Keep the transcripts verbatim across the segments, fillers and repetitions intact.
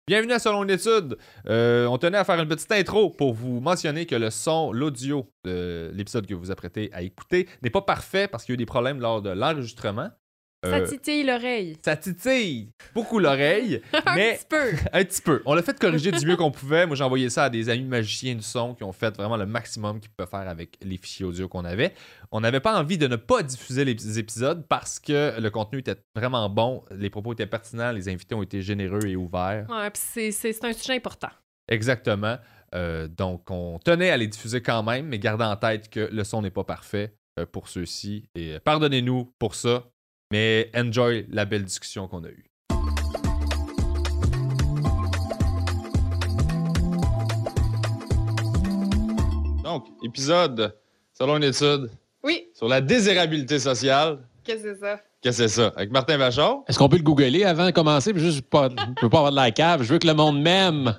Bienvenue à Selon une étude. Euh, on tenait à faire une petite intro pour vous mentionner que le son, l'audio de l'épisode que vous vous apprêtez à écouter n'est pas parfait parce qu'il y a eu des problèmes lors de l'enregistrement. Ça Euh, titille l'oreille. ça titille beaucoup l'oreille, mais Un petit peu. un petit peu. On l'a fait corriger du mieux qu'on pouvait. Moi, j'ai envoyé ça à des amis magiciens du son qui ont fait vraiment le maximum qu'ils peuvent faire avec les fichiers audio qu'on avait. On n'avait pas envie de ne pas diffuser les épisodes parce que le contenu était vraiment bon, les propos étaient pertinents, les invités ont été généreux et ouverts. Ouais, puis c'est, c'est, c'est un sujet important. Exactement. Euh, donc, on tenait à les diffuser quand même, mais gardez en tête que le son n'est pas parfait euh, pour ceux-ci. Et euh, pardonnez-nous pour ça, mais enjoy la belle discussion qu'on a eue. Donc, épisode, selon une étude, Oui, sur la désirabilité sociale. qu'est-ce que c'est ça? Qu'est-ce que c'est ça? Avec Martin Vachon. Est-ce qu'on peut le googler avant de commencer? Puis juste pas, je veux pas avoir de la cave. Je veux que le monde m'aime.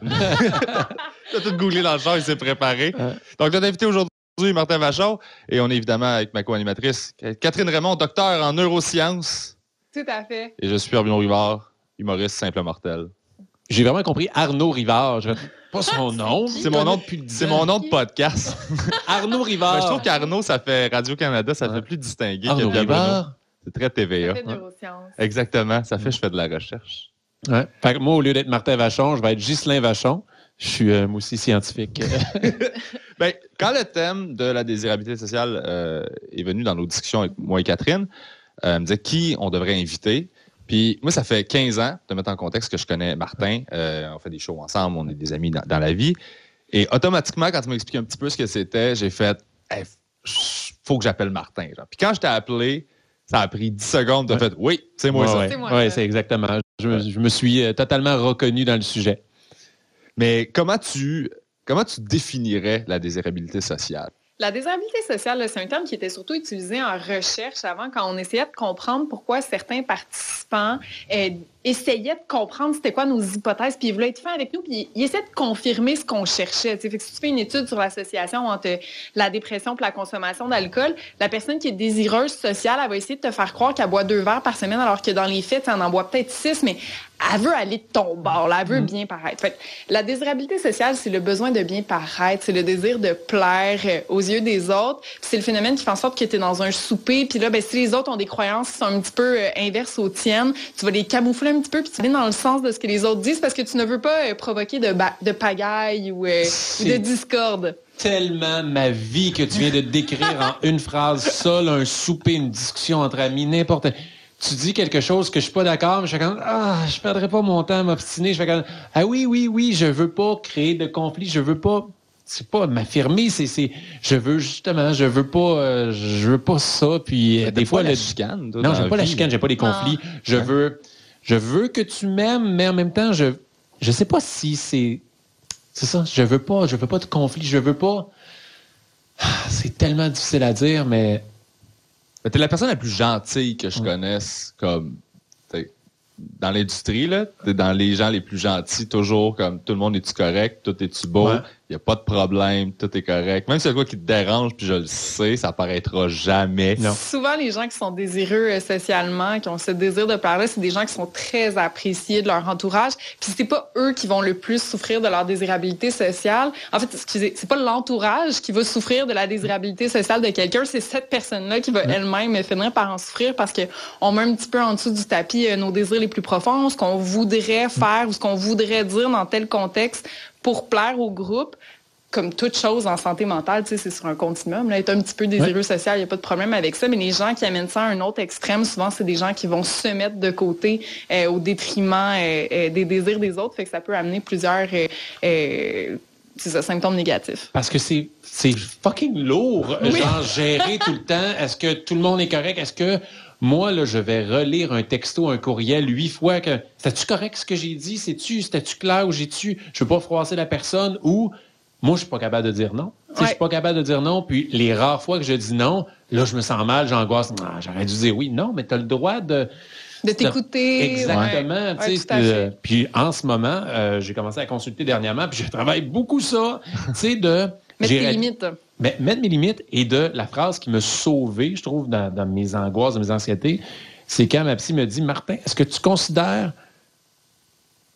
T'as tout googlé dans le char, il s'est préparé. Ouais. Donc, notre invité aujourd'hui, Martin Vachon, et on est évidemment avec ma co-animatrice, Catherine Raymond, docteur en neurosciences. Tout à fait. Et je suis Hermino Rivard, humoriste simple mortel. J'ai vraiment compris Arnaud Rivard. Je... Pas son nom. C'est mon nom de, c'est mon nom de podcast. Arnaud Ben, Rivard. je trouve qu'Arnaud, ça fait Radio-Canada, ça Ouais. fait plus distingué Arnaud que Bienvenue. Rivard. C'est très T V A. Ça fait neurosciences. Exactement, ça fait je fais de la recherche. Ouais. Fait que moi, au lieu d'être Martin Vachon, je vais être Ghislain Vachon. Je suis euh, moi aussi scientifique. Ben, quand le thème de la désirabilité sociale euh, est venu dans nos discussions avec moi et Catherine, euh, elle me disait qui on devrait inviter. Puis moi, ça fait quinze ans, de mettre en contexte, que je connais Martin. Euh, on fait des shows ensemble, on est des amis dans, dans la vie. Et automatiquement, quand tu m'as expliqué un petit peu ce que c'était, j'ai fait hey, faut que j'appelle Martin. Genre. Puis quand je t'ai appelé, ça a pris dix secondes, tu as Ouais. fait oui, c'est moi Ouais, ça. ouais. C'est moi, Ouais, ça. c'est exactement. Je, me- je me suis euh, totalement reconnu dans le sujet. Mais comment tu, comment tu définirais la désirabilité sociale? La désirabilité sociale, là, c'est un terme qui était surtout utilisé en recherche avant, quand on essayait de comprendre pourquoi certains participants euh, essayaient de comprendre c'était quoi nos hypothèses, puis ils voulaient être fins avec nous, puis ils essayaient de confirmer ce qu'on cherchait. Fait que si tu fais une étude sur l'association entre la dépression et la consommation d'alcool, la personne qui est désireuse sociale, elle va essayer de te faire croire qu'elle boit deux verres par semaine, alors que dans les faits, elle en boit peut-être six, mais elle veut aller de ton bord, là, elle veut bien paraître. Fait que la désirabilité sociale, c'est le besoin de bien paraître, c'est le désir de plaire euh, aux yeux des autres. Puis c'est le phénomène qui fait en sorte que tu es dans un souper, puis là, ben, si les autres ont des croyances qui sont un petit peu euh, inverses aux tiennes, tu vas les camoufler un petit peu, puis tu vas dans le sens de ce que les autres disent parce que tu ne veux pas euh, provoquer de, ba- de pagaille ou, euh, ou de C'est- discorde. Tellement ma vie que tu viens de décrire en une phrase. Ça, là, un souper, une discussion entre amis, n'importe... Tu dis quelque chose que je suis pas d'accord, mais je fais comme ah, je perdrai pas mon temps à m'obstiner. Je fais comme ah oui, oui, oui, je veux pas créer de conflit, je veux pas, c'est pas m'affirmer, c'est, c'est, je veux justement, je veux pas, euh, je veux pas ça. Puis euh, des fois, la le- chicane. toi, non, dans j'aime la pas la vie. chicane, j'aime pas les conflits. Je Ouais. veux, je veux que tu m'aimes, mais en même temps, je, je sais pas si c'est, c'est ça. Je veux pas, je veux pas de conflit, je veux pas. Ah, c'est tellement difficile à dire, mais. Ben, t'es la personne la plus gentille que je Ouais. connaisse, comme, t'sais, dans l'industrie, là. T'es dans les gens les plus gentils, toujours comme, tout le monde est-tu correct, tout est-tu beau, Ouais. y a pas de problème, tout est correct. Même si y a quoi qui te dérange, puis je le sais, ça paraîtra jamais. Non. Souvent, les gens qui sont désireux euh, socialement, qui ont ce désir de parler, c'est des gens qui sont très appréciés de leur entourage. Puis c'est pas eux qui vont le plus souffrir de leur désirabilité sociale. En fait, excusez, c'est pas l'entourage qui va souffrir de la désirabilité sociale de quelqu'un, c'est cette personne-là qui va elle-même euh, finir par en souffrir parce que on met un petit peu en dessous du tapis euh, nos désirs les plus profonds, ce qu'on voudrait faire ou ce qu'on voudrait dire dans tel contexte pour plaire au groupe. Comme toute chose en santé mentale, tu sais, c'est sur un continuum. Là, être un petit peu désireux Ouais. social, il n'y a pas de problème avec ça. Mais les gens qui amènent ça à un autre extrême, souvent, c'est des gens qui vont se mettre de côté euh, au détriment euh, euh, des désirs des autres. Fait que ça peut amener plusieurs euh, euh, c'est ça, symptômes négatifs. Parce que c'est, c'est fucking lourd, Oui. genre gérer tout le temps. Est-ce que tout le monde est correct? Est-ce que moi, là, je vais relire un texto, un courriel huit fois que c'était-tu correct ce que j'ai dit? C'est-tu, c'était-tu clair ou j'ai-tu? Je veux pas froisser la personne ou moi, je suis pas capable de dire non. Tu sais, Ouais. Je suis pas capable de dire non. Puis les rares fois que je dis non, là, je me sens mal, j'angoisse. Ah, j'aurais dû dire oui. Non, mais tu as le droit de. De t'écouter. Exactement. Ouais. tu Ouais, sais, tout à euh, fait. puis en ce moment, euh, j'ai commencé à consulter dernièrement, puis je travaille beaucoup ça, tu sais, de... Mettre j'ai tes ré- limites. Mais mettre mes limites et de la phrase qui m'a sauvé, je trouve, dans, dans mes angoisses, dans mes anxiétés, c'est quand ma psy me dit « Martin, est-ce que tu considères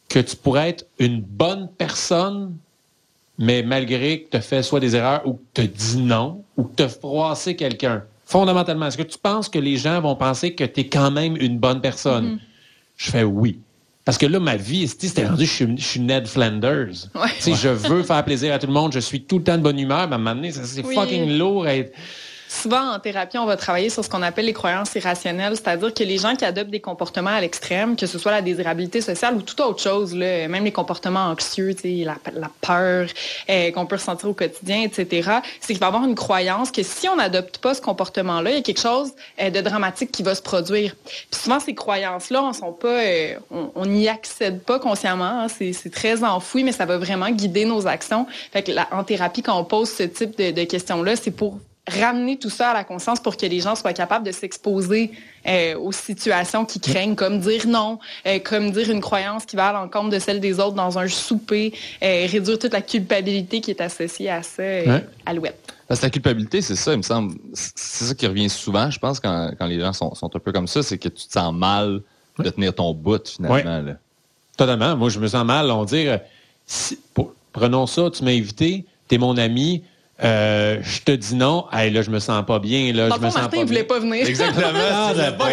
que tu pourrais être une bonne personne, mais malgré que tu as fait soit des erreurs ou que tu as dit non ou que tu as froissé quelqu'un? Fondamentalement, est-ce que tu penses que les gens vont penser que tu es quand même une bonne personne? Mm-hmm. Je fais oui. Parce que là, ma vie, c'était rendu, je suis, je suis Ned Flanders. Ouais. Tu sais, je veux faire plaisir à tout le monde, je suis tout le temps de bonne humeur, mais à un moment donné, ça, c'est oui. fucking lourd à être... Souvent, en thérapie, on va travailler sur ce qu'on appelle les croyances irrationnelles, c'est-à-dire que les gens qui adoptent des comportements à l'extrême, que ce soit la désirabilité sociale ou toute autre chose, là, même les comportements anxieux, la, la peur euh, qu'on peut ressentir au quotidien, et cetera, c'est qu'il va y avoir une croyance que si on n'adopte pas ce comportement-là, il y a quelque chose euh, de dramatique qui va se produire. Puis souvent, ces croyances-là, on sont pas, euh, on n'y accède pas consciemment, hein, c'est, c'est très enfoui, mais ça va vraiment guider nos actions. Fait que la, en thérapie, quand on pose ce type de, de questions-là, c'est pour ramener tout ça à la conscience pour que les gens soient capables de s'exposer euh, aux situations qui craignent, comme dire non, euh, comme dire une croyance qui va à l'encontre de celle des autres dans un souper, euh, réduire toute la culpabilité qui est associée à ça, euh, ouais. Alouette. Parce que la culpabilité, c'est ça, il me semble, c'est ça qui revient souvent, je pense, quand, quand les gens sont, sont un peu comme ça, c'est que tu te sens mal de tenir ton bout, finalement. Ouais. Là. Totalement. Moi, je me sens mal. On dit, si, pour, prenons ça, tu m'as invité, t'es mon ami, Euh, je te dis non, hey, là, je me sens pas bien. Là, Dans je le me fond, sens Martin, pas il voulait bien. pas venir. Exactement.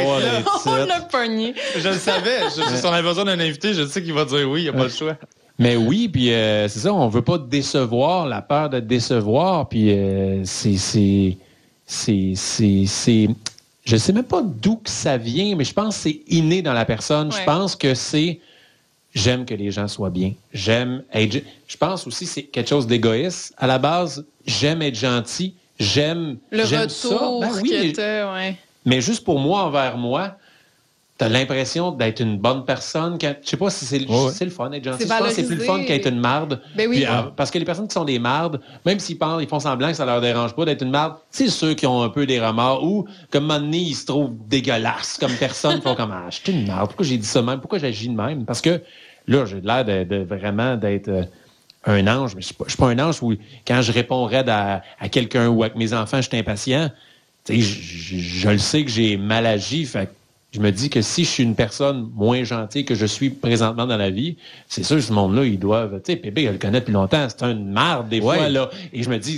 On l'a pogné. Je le savais. Je, si on avait besoin d'un invité, je sais qu'il va dire oui, il n'y a pas le choix. Mais oui, puis euh, c'est ça, on veut pas décevoir, la peur de décevoir, puis euh, c'est, c'est, c'est, c'est, c'est... Je sais même pas d'où que ça vient, mais je pense que c'est inné dans la personne. Ouais. Je pense que c'est... J'aime que les gens soient bien. J'aime être... Je pense aussi que c'est quelque chose d'égoïste. À la base, j'aime être gentil. J'aime, le j'aime retour ça. Ben oui, que mais, t'as, ouais. mais juste pour moi, envers moi, t'as l'impression d'être une bonne personne. Quand, je sais pas si c'est, ouais. c'est le fun d'être gentil. C'est je pense que c'est plus le fun qu'être une marde. Ben oui. Puis, euh, parce que les personnes qui sont des mardes, même s'ils pensent, ils font semblant que ça leur dérange pas d'être une marde, c'est ceux qui ont un peu des remords ou, comme un moment donné, ils se trouvent dégueulasses comme personne. Ils font comme, ah, je suis une marde. Pourquoi j'ai dit ça même? Pourquoi j'agis de même? Parce que là, j'ai l'air de, de vraiment d'être euh, un ange, mais je ne suis pas un ange où, quand je réponds raide à, à quelqu'un ou avec mes enfants, je suis impatient. Tu sais, je, je, je le sais que j'ai mal agi. Fait que je me dis que si je suis une personne moins gentille que je suis présentement dans la vie, c'est sûr que ce monde-là, ils doivent... Tu sais, Pépé, elle le connaît depuis longtemps. C'est une marde, des ouais. fois, là. Et je me dis...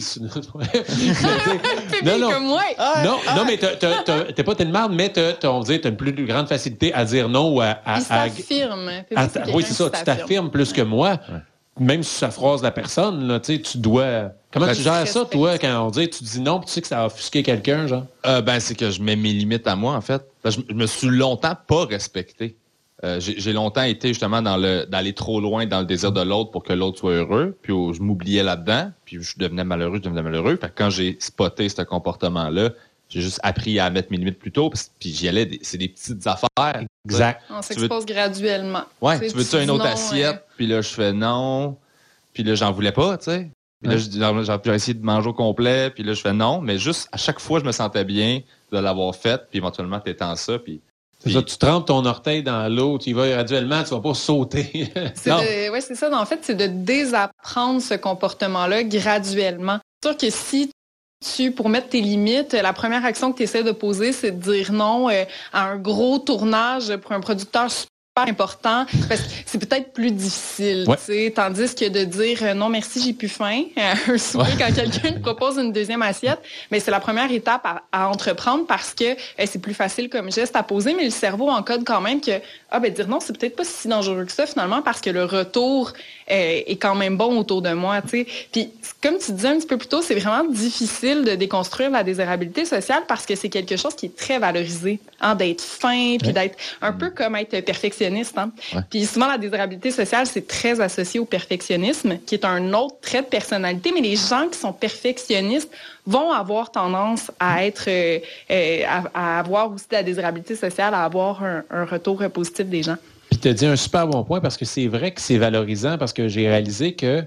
Pépé, non, comme moi! Non, ah. non mais t'as, t'as, t'as, t'es pas une marde, mais t'as, t'as, on dirait, t'as une plus grande facilité à dire non ou à... à il s'affirme. À, à, oui, c'est ça. Tu t'affirmes plus que moi. Ouais. Même si ça froisse la personne, là, tu dois... Comment tu gères ça, toi, quand on dit tu dis non, puis tu sais que ça a offusqué quelqu'un, genre? Euh, ben, c'est que je mets mes limites à moi, en fait. Je, je me suis longtemps pas respecté. Euh, j'ai, j'ai longtemps été justement dans le d'aller trop loin dans le désir de l'autre pour que l'autre soit heureux, puis oh, je m'oubliais là-dedans, puis je devenais malheureux, je devenais malheureux. Fait que quand j'ai spoté ce comportement-là, j'ai juste appris à mettre mes limites plus tôt, puis j'y allais, des, c'est des petites affaires. Exact. On s'expose veux... graduellement. Ouais, tu veux-tu une autre non, assiette? Ouais. Puis là, je fais non. Puis là, j'en voulais pas, tu sais. Puis là, j'ai, j'ai essayé de manger au complet, puis là, je fais non. Mais juste, à chaque fois, je me sentais bien de l'avoir fait, puis éventuellement, t'étends ça, puis... C'est ça, tu trempes ton orteil dans l'eau, tu y vas graduellement, tu vas pas sauter. c'est de, ouais, c'est ça. En fait, c'est de désapprendre ce comportement-là graduellement. C'est sûr que si tu, pour mettre tes limites, la première action que tu essaies de poser, c'est de dire non euh, à un gros tournage pour un producteur super important, parce que c'est peut-être plus difficile, ouais. tu sais, tandis que de dire euh, non merci, j'ai plus faim à un souper ouais. quand quelqu'un te propose une deuxième assiette, mais c'est la première étape à, à entreprendre parce que euh, c'est plus facile comme geste à poser, mais le cerveau encode quand même que ah ben dire non, c'est peut-être pas si dangereux que ça finalement parce que le retour euh, est quand même bon autour de moi, tu sais. Puis comme tu disais un petit peu plus tôt, c'est vraiment difficile de déconstruire la désirabilité sociale parce que c'est quelque chose qui est très valorisé, hein, d'être fin, puis ouais. d'être un peu comme être perfectionniste. Hein? Ouais. Puis souvent, la désirabilité sociale, c'est très associé au perfectionnisme, qui est un autre trait de personnalité, mais les gens qui sont perfectionnistes vont avoir tendance à être, euh, euh, à, à avoir aussi de la désirabilité sociale, à avoir un, un retour positif des gens. Puis tu as dit un super bon point, parce que c'est vrai que c'est valorisant, parce que j'ai réalisé que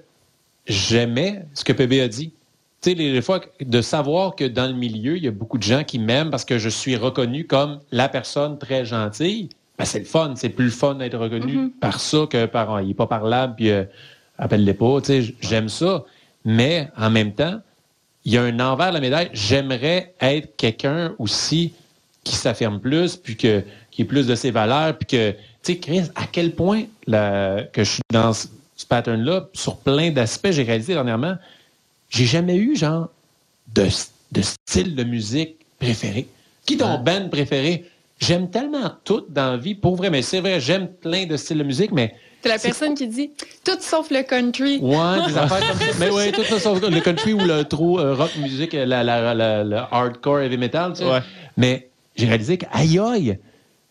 j'aimais ce que P B a dit. Tu sais, les fois, de savoir que dans le milieu, il y a beaucoup de gens qui m'aiment parce que je suis reconnu comme la personne très gentille. Ben, c'est le fun. C'est plus le fun d'être reconnu mm-hmm. par ça que par oh, il n'est pas parlable, puis euh, appelle-les pas. Tu sais, j'aime ça. Mais en même temps, il y a un envers de la médaille. J'aimerais être quelqu'un aussi qui s'affirme plus, puis que, qui ait plus de ses valeurs, puis que tu sais, Chris, à quel point la, que je suis dans ce, ce pattern-là, sur plein d'aspects, j'ai réalisé dernièrement, j'ai jamais eu, genre, de, de style de musique préféré. Qui est ton Ouais. band préféré? J'aime tellement tout dans la vie, pour vrai, mais c'est vrai, j'aime plein de styles de musique, mais... C'est la personne qui dit tout sauf le country. Ouais, des affaires comme ça. Mais oui, tout ça, sauf le country ou le trop euh, rock music, la, la, la, le hardcore heavy metal, tu sais. Ouais. Mais j'ai réalisé que, aïe aïe,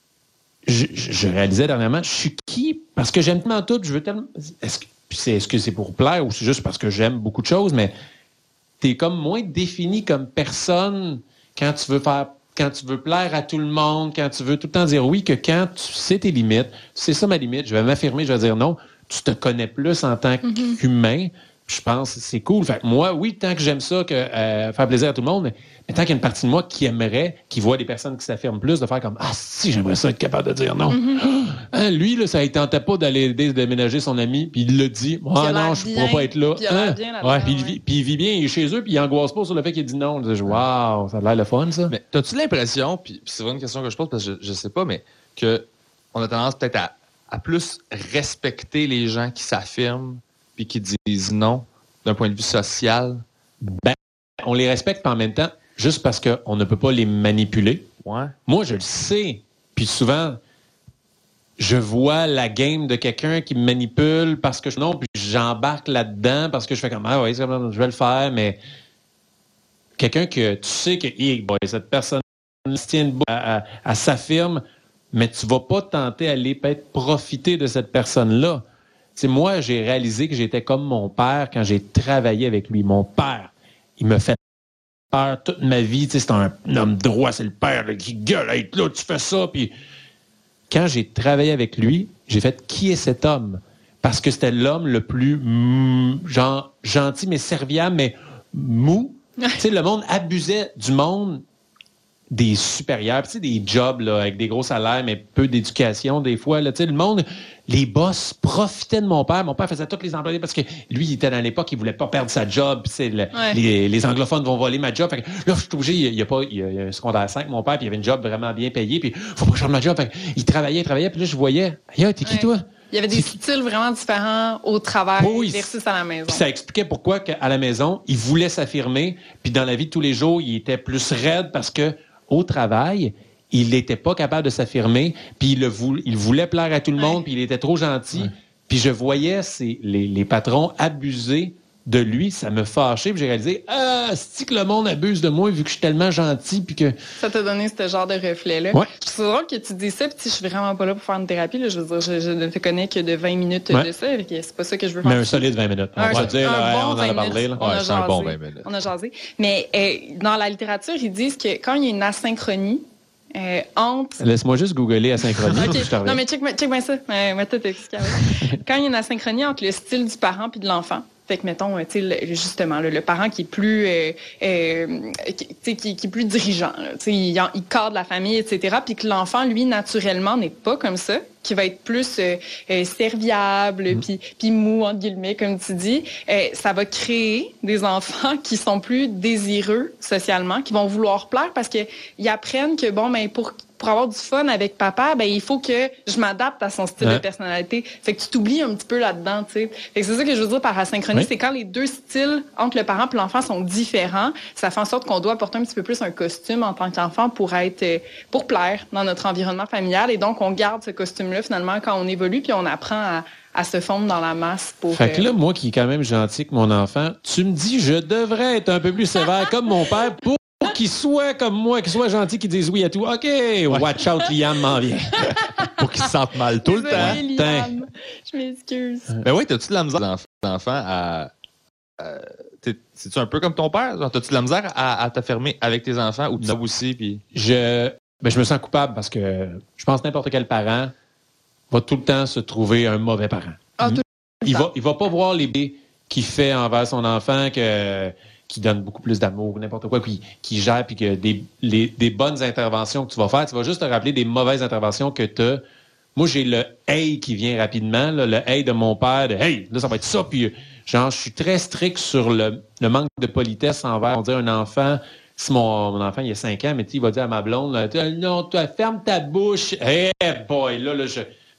je, je, je réalisais dernièrement, je suis qui? Parce que j'aime tellement tout, je veux tellement... Est-ce que c'est, est-ce que c'est pour plaire ou c'est juste parce que j'aime beaucoup de choses, mais t'es comme moins défini comme personne quand tu veux faire... quand tu veux plaire à tout le monde, quand tu veux tout le temps dire oui, que quand tu sais tes limites, c'est ça ma limite, je vais m'affirmer, je vais dire non, tu te connais plus en tant Mm-hmm. qu'humain, je pense que c'est cool. Fait que moi, oui, tant que j'aime ça, que euh, faire plaisir à tout le monde, mais, mais tant qu'il y a une partie de moi qui aimerait, qui voit des personnes qui s'affirment plus, de faire comme « Ah, si, j'aimerais ça être capable de dire non. Mm-hmm. Hein, lui, là, ça ne tentait pas d'aller aider, de déménager son ami, puis il l'a dit. il a Ah l'air non, je ne bien, pourrais pas être là. puis il a l'air Hein? bien là-dedans, Ouais, puis il, ouais. vit, puis il vit bien, il est chez eux, puis il angoisse pas sur le fait qu'il dit non. Je dis, wow, ça a l'air le fun, ça. Mais as-tu l'impression, puis puis c'est vraiment une question que je pose parce que je, je sais pas, mais qu'on a tendance peut-être à, à plus respecter les gens qui s'affirment puis qui disent non d'un point de vue social? Ben, on les respecte, puis en même temps, juste parce qu'on ne peut pas les manipuler. Ouais. Moi, je le sais. Puis souvent, je vois la game de quelqu'un qui me manipule parce que je, non, puis j'embarque là-dedans parce que je fais comme ah ouais, c'est comme, je vais le faire, mais quelqu'un que tu sais que hey, boy, cette personne se tient debout, elle, elle- elle s'affirme, mais tu vas pas tenter d'aller peut-être profiter de cette personne-là. Tu sais, moi, j'ai réalisé que j'étais comme mon père quand j'ai travaillé avec lui. Mon père, il me fait peur toute ma vie. Tu sais, c'est un homme droit, c'est le père là, qui gueule, hey, là, tu fais ça. Puis quand j'ai travaillé avec lui, j'ai fait qui est cet homme? Parce que c'était l'homme le plus mm, genre, gentil, mais serviable, mais mou. Tu sais, le monde abusait du monde des supérieurs, tu sais, des jobs là, avec des gros salaires, mais peu d'éducation des fois. Là, tu sais, le monde, les boss profitaient de mon père. Mon père faisait tous les employés parce que lui, il était dans l'époque, il voulait pas perdre sa job. Puis, tu sais, le- Ouais. les, les anglophones vont voler ma job. Fait que là, je suis obligé, il y a pas, il y a, il y a un secondaire cinq, mon père, puis il avait une job vraiment bien payée. Puis faut pas que je perde ma job. Fait que il travaillait, il travaillait. Puis là, je voyais, hey, t'es qui Ouais. toi? Il y avait des C'est- styles vraiment différents au travail Oui, oui. versus à la maison. Puis ça expliquait pourquoi qu'à la maison, il voulait s'affirmer, puis dans la vie de tous les jours, il était plus raide parce que au travail, il n'était pas capable de s'affirmer, puis il, le voulait, il voulait plaire à tout le monde, Ouais. puis il était trop gentil. Puis je voyais ces, les, les patrons abuser de lui, ça me fâchait, puis j'ai réalisé, ah, c'est que le monde abuse de moi vu que je suis tellement gentil, puis que... Ça t'a donné ce genre de reflet-là. Ouais. Je trouve drôle que tu dis ça, puis je suis vraiment pas là pour faire une thérapie. Là. Je veux dire, je, je ne te connais que de vingt minutes Ouais. de ça, fait que c'est pas ça que je veux faire. Mais un solide vingt minutes. On Un- va dire, un là, bon on en a vingt parlé. minutes. Là. On a Ouais, c'est un bon jasé. vingt minutes. On a jasé. Mais euh, dans la littérature, ils disent que quand il y a une asynchronie euh, entre Laisse-moi juste googler asynchronie, OK. puis je te reviens. Non, mais check, check bien ça. Euh, moi, tout expliqué avec. Quand il y a une asynchronie entre le style du parent puis de l'enfant, fait que, mettons, euh, tu sais, le- justement, le, le parent qui est plus, euh, euh, qui, tu sais, qui, qui est plus dirigeant, là, tu sais, il, en- il cadre la famille, et cetera, puis que l'enfant, lui, naturellement, n'est pas comme ça, qui va être plus euh, euh, serviable, puis puis mou, entre guillemets, comme tu dis, euh, ça va créer des enfants qui sont plus désireux socialement, qui vont vouloir plaire parce que ils apprennent que, bon, ben pour pour avoir du fun avec papa, ben il faut que je m'adapte à son style Ouais. de personnalité. Fait que tu t'oublies un petit peu là-dedans, tu sais. Fait que c'est ça que je veux dire par asynchronie, Oui. c'est quand les deux styles entre le parent et l'enfant sont différents, ça fait en sorte qu'on doit porter un petit peu plus un costume en tant qu'enfant pour être euh, pour plaire dans notre environnement familial et donc on garde ce costume-là finalement quand on évolue puis on apprend à, à se fondre dans la masse pour Fait que euh, là, moi qui est quand même gentil que mon enfant, tu me dis je devrais être un peu plus sévère comme mon père pour qu'il soit comme moi, qu'il soit gentil, qu'il dise oui à tout. OK, watch out, Liam m'en vient. Pour qu'ils se sentent mal tout le temps. Désolée, Liam. Je m'excuse. Ben oui, t'as-tu de la misère d'enfant d'enfant à. à- t'es- C'est-tu un peu comme ton père? Genre, t'as-tu de la misère à, à t'affirmer avec tes enfants ou tu Non. aussi? Puis... Je, ben, je me sens coupable parce que je pense que n'importe quel parent va tout le temps se trouver un mauvais parent. Ah, tout Il va, il va pas voir les bébés qu'il fait envers son enfant, que, qui donne beaucoup plus d'amour, n'importe quoi, puis qui gère, puis que des, les, des bonnes interventions que tu vas faire, tu vas juste te rappeler des mauvaises interventions que tu as. Moi, j'ai le « hey » qui vient rapidement, là, le « hey » de mon père, de « hey, là, ça va être ça », puis genre, je suis très strict sur le, le manque de politesse envers, on dirait, un enfant. Si mon, mon enfant, il a cinq ans, mais il va dire à ma blonde, là, non, toi, ferme ta bouche. Hey, boy, là, là, je...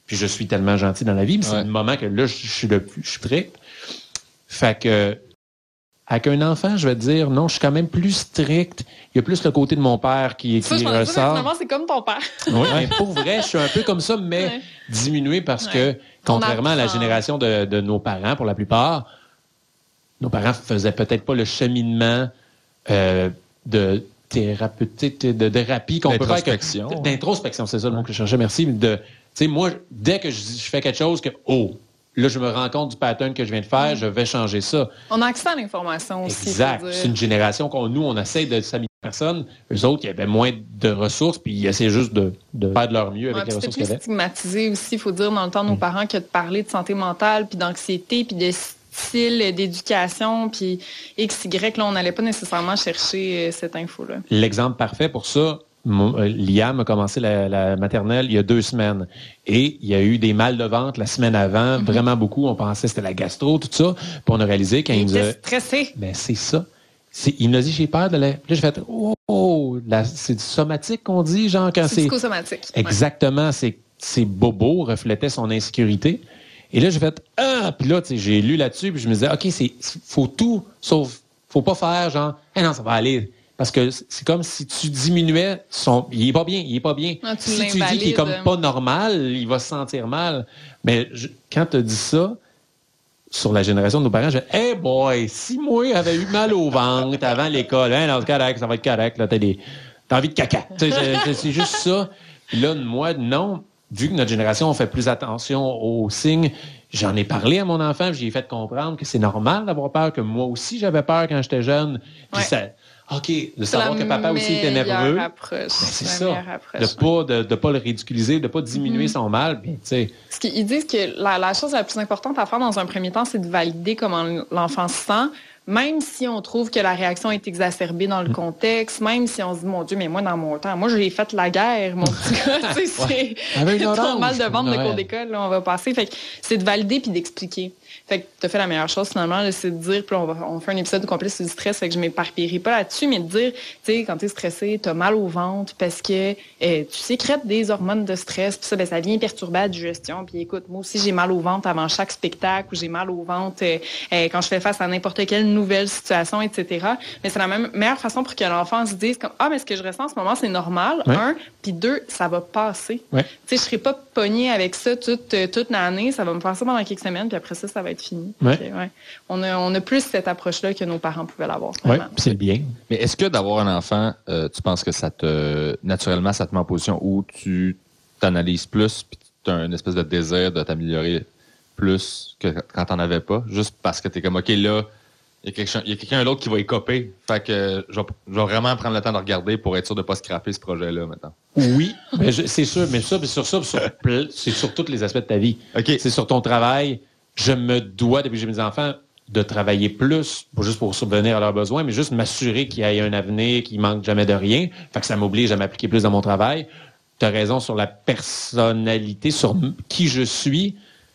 Puis je suis tellement gentil dans la vie, mais c'est Ouais. le moment que là, je je suis le plus je suis strict. Fait que avec un enfant, je vais te dire, non, je suis quand même plus strict. Il y a plus le côté de mon père qui, Ça, qui je pense que ressort. finalement, c'est comme ton père. Oui, mais pour vrai, je suis un peu comme ça, mais Ouais. diminué parce Ouais. que, contrairement à la apprend. génération de, de nos parents, pour la plupart, nos parents faisaient peut-être pas le cheminement euh, de thérapeutique, de thérapie qu'on peut faire. que- D'introspection. D'introspection, c'est ça le mot que je cherchais, merci. De, tu sais, moi, dès que je, je fais quelque chose que, oh, là, je me rends compte du pattern que je viens de faire, je vais changer ça. On a accès à l'information aussi. Exact. faut dire. C'est une génération qu'on nous, on essaie de s'améliorer personne. Eux autres, ils avaient moins de ressources, puis ils essaient juste de, de faire de leur mieux Ouais, avec les puis ressources c'était qu'ils plus avaient. stigmatisé aussi, il faut dire, dans le temps de nos Mm. parents, que de parler de santé mentale, puis d'anxiété, puis de style d'éducation, puis X, Y, là, on n'allait pas nécessairement chercher euh, cette info-là. L'exemple parfait pour ça, mon- euh, Liam a commencé la, la maternelle il y a deux semaines. Et il y a eu des mal de ventre la semaine avant, vraiment beaucoup. On pensait que c'était la gastro, tout ça. Puis on a réalisé quand il, Il nous a... était stressé. Ben, c'est ça. C'est- il nous a dit, j'ai peur de la... Puis là, j'ai fait, oh, oh, la- c'est du somatique qu'on dit, genre, quand C'est c'est... psychosomatique. Ouais. Exactement, ses, ses bobos reflétaient son insécurité. Et là, j'ai fait ah, puis là, tu sais, j'ai lu là-dessus, puis je me disais, ok, c'est faut tout, sauf faut pas faire genre, eh non, ça va aller, parce que c'est comme si tu diminuais son, il est pas bien, il est pas bien. Ah, tu si tu dis qu'il est comme l'invalides. pas normal, il va se sentir mal. Mais je- quand tu as dit ça sur la génération de nos parents, je dis, hey boy, si moi avait eu mal au ventre avant l'école, hein, non, c'est correct, ça va être correct, là, t'as des, t'as envie de caca. Tu sais, c'est- c'est juste ça. Puis là, moi, non. Vu que notre génération, on fait plus attention aux signes, j'en ai parlé à mon enfant, puis j'ai fait comprendre que c'est normal d'avoir peur, que moi aussi, j'avais peur quand j'étais jeune. Puis Ouais. ça, OK, de C'est savoir la que papa aussi était meilleure nerveux. approche. Ben, c'est La ça. meilleure approche, De ouais. pas, de, de pas le ridiculiser, de pas diminuer Mhm. son mal. Puis, tu sais, Parce qu'ils disent que la, la chose la plus importante à faire dans un premier temps, c'est de valider comment l'enfant se sent, même si on trouve que la réaction est exacerbée dans le contexte, même si on se dit, mon Dieu, mais moi, dans mon temps, moi, j'ai fait la guerre, mon petit gars. Tu sais, Avec c'est une ton orange mal de pour ventre de Noël. cours d'école, là, on va passer. Fait que c'est de valider puis d'expliquer. Fait que tu as fait la meilleure chose, finalement, là, c'est de dire, puis là, on, va, on fait un épisode complet sur le stress, fait que je m'éparpillerai pas là-dessus, mais de dire, tu sais, quand tu es stressé, tu as mal au ventre parce que euh, tu sécrètes des hormones de stress, puis ça, ben, ça vient perturber la digestion. Puis écoute, moi aussi, j'ai mal au ventre avant chaque spectacle, ou j'ai mal au ventre euh, euh, quand je fais face à n'importe quelle nouvelle situation, et cetera. Mais c'est la même, meilleure façon pour que l'enfant se dise, comme, ah, mais ce que je ressens en ce moment, c'est normal, Ouais. un, puis deux, ça va passer. Ouais. Tu sais, je serai pas pognée avec ça toute, euh, toute l'année, ça va me faire ça pendant quelques semaines, puis après ça, ça va être fini. Ouais. Fait que, ouais. On a, on a plus cette approche-là que nos parents pouvaient l'avoir. ouais, vraiment. puis c'est le bien. Mais est-ce que d'avoir un enfant, euh, tu penses que ça te naturellement ça te met en position où tu t'analyses plus puis tu as une espèce de désir de t'améliorer plus que quand t'en avais pas, juste parce que t'es comme OK là, il y a quelqu'un il y a quelqu'un d'autre qui va écoper. Fait que euh, je vais, je vais vraiment prendre le temps de regarder pour être sûr de pas scraper ce projet-là maintenant. Oui, mais je- c'est sûr, mais ça, puis sur ça, puis sur ple- c'est sur tous les aspects de ta vie. OK. C'est sur ton travail. Je me dois, depuis que j'ai mes enfants, de travailler plus, pas juste pour subvenir à leurs besoins, mais juste m'assurer qu'il y ait un avenir, qu'il manque jamais de rien. Fait que ça m'oblige à m'appliquer plus dans mon travail. Tu as raison sur la personnalité, sur m- qui je suis,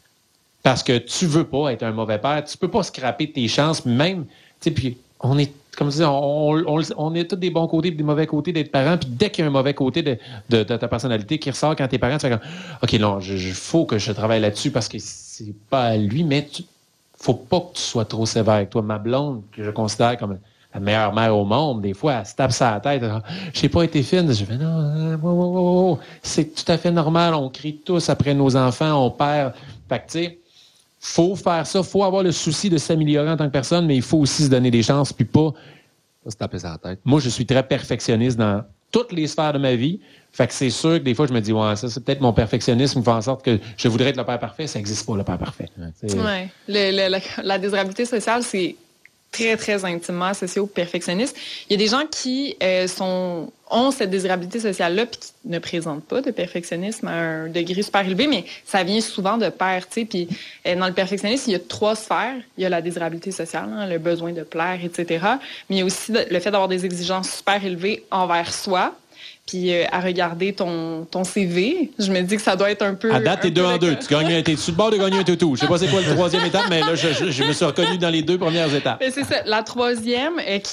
parce que tu veux pas être un mauvais père. Tu peux pas scraper tes chances, même, tu sais, puis on est, comme je disais, on, on, on est tous des bons côtés et des mauvais côtés d'être parent, puis dès qu'il y a un mauvais côté de, de, de ta personnalité qui ressort quand t'es parent, tu fais comme, OK, non, il faut que je travaille là-dessus parce que c'est pas à lui, mais tu, faut pas que tu sois trop sévère avec toi. Ma blonde, que je considère comme la meilleure mère au monde, des fois, elle se tape ça à la tête. Je n'ai pas été fine. Je fais non, euh, wow, wow, wow, wow. C'est tout à fait normal. On crie tous après nos enfants, on perd. Fait que, tu sais, faut faire ça. Faut avoir le souci de s'améliorer en tant que personne, mais il faut aussi se donner des chances, puis pas. Pas se taper ça à la tête. Moi, je suis très perfectionniste dans toutes les sphères de ma vie. Fait que c'est sûr que des fois, je me dis, ouais, ça, c'est peut-être mon perfectionnisme qui fait en sorte que je voudrais être le père parfait. Ça n'existe pas, le père parfait. C'est- Ouais. Le- le- la, la désirabilité sociale, c'est très, très intimement associé au perfectionnisme. Il y a des gens qui euh, sont, ont cette désirabilité sociale-là puis qui ne présentent pas de perfectionnisme à un degré super élevé, mais ça vient souvent de père, tu sais. Puis euh, dans le perfectionnisme, il y a trois sphères. Il y a la désirabilité sociale, hein, le besoin de plaire, et cetera. Mais il y a aussi le fait d'avoir des exigences super élevées envers soi. Puis euh, à regarder ton, ton C V, je me dis que ça doit être un peu... À date, un t'es peu deux en le deux. cas. Tu gagnes, t'es sur le bord de gagner un toutou. Je sais pas c'est quoi le troisième étape, mais là, je, je, je me suis reconnu dans les deux premières étapes. Ben, c'est ça. La troisième, euh, qui est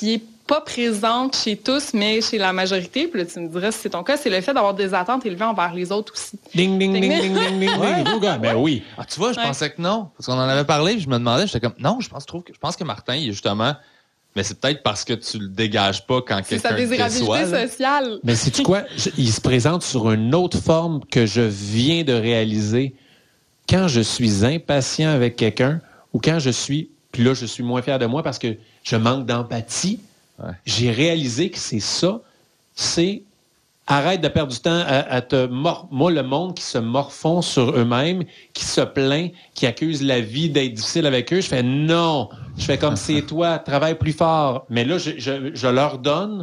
pas présente chez tous, mais chez la majorité, puis là, tu me dirais si c'est ton cas, c'est le fait d'avoir des attentes élevées envers les autres aussi. Ding, ding, ding, ding, ding, ding, Ouais. ding. Gars, ben oui. Ah, tu vois, je Ouais. pensais que non. Parce qu'on en avait parlé, puis je me demandais, j'étais comme, non, je pense, trouve que, je pense que Martin, il est justement. Mais c'est peut-être parce que tu le dégages pas quand C'est sa quelqu'un te déçoit. désirabilité là. sociale. Mais sais-tu quoi? Je- il se présente sur une autre forme que je viens de réaliser. Quand je suis impatient avec quelqu'un ou quand je suis, puis là, je suis moins fier de moi parce que je manque d'empathie, Ouais. j'ai réalisé que c'est ça. C'est arrête de perdre du temps à, à te mor... Moi, le monde qui se morfond sur eux-mêmes, qui se plaint, qui accuse la vie d'être difficile avec eux, je fais non. Je fais comme c'est toi, travaille plus fort. Mais là, je, je, je leur donne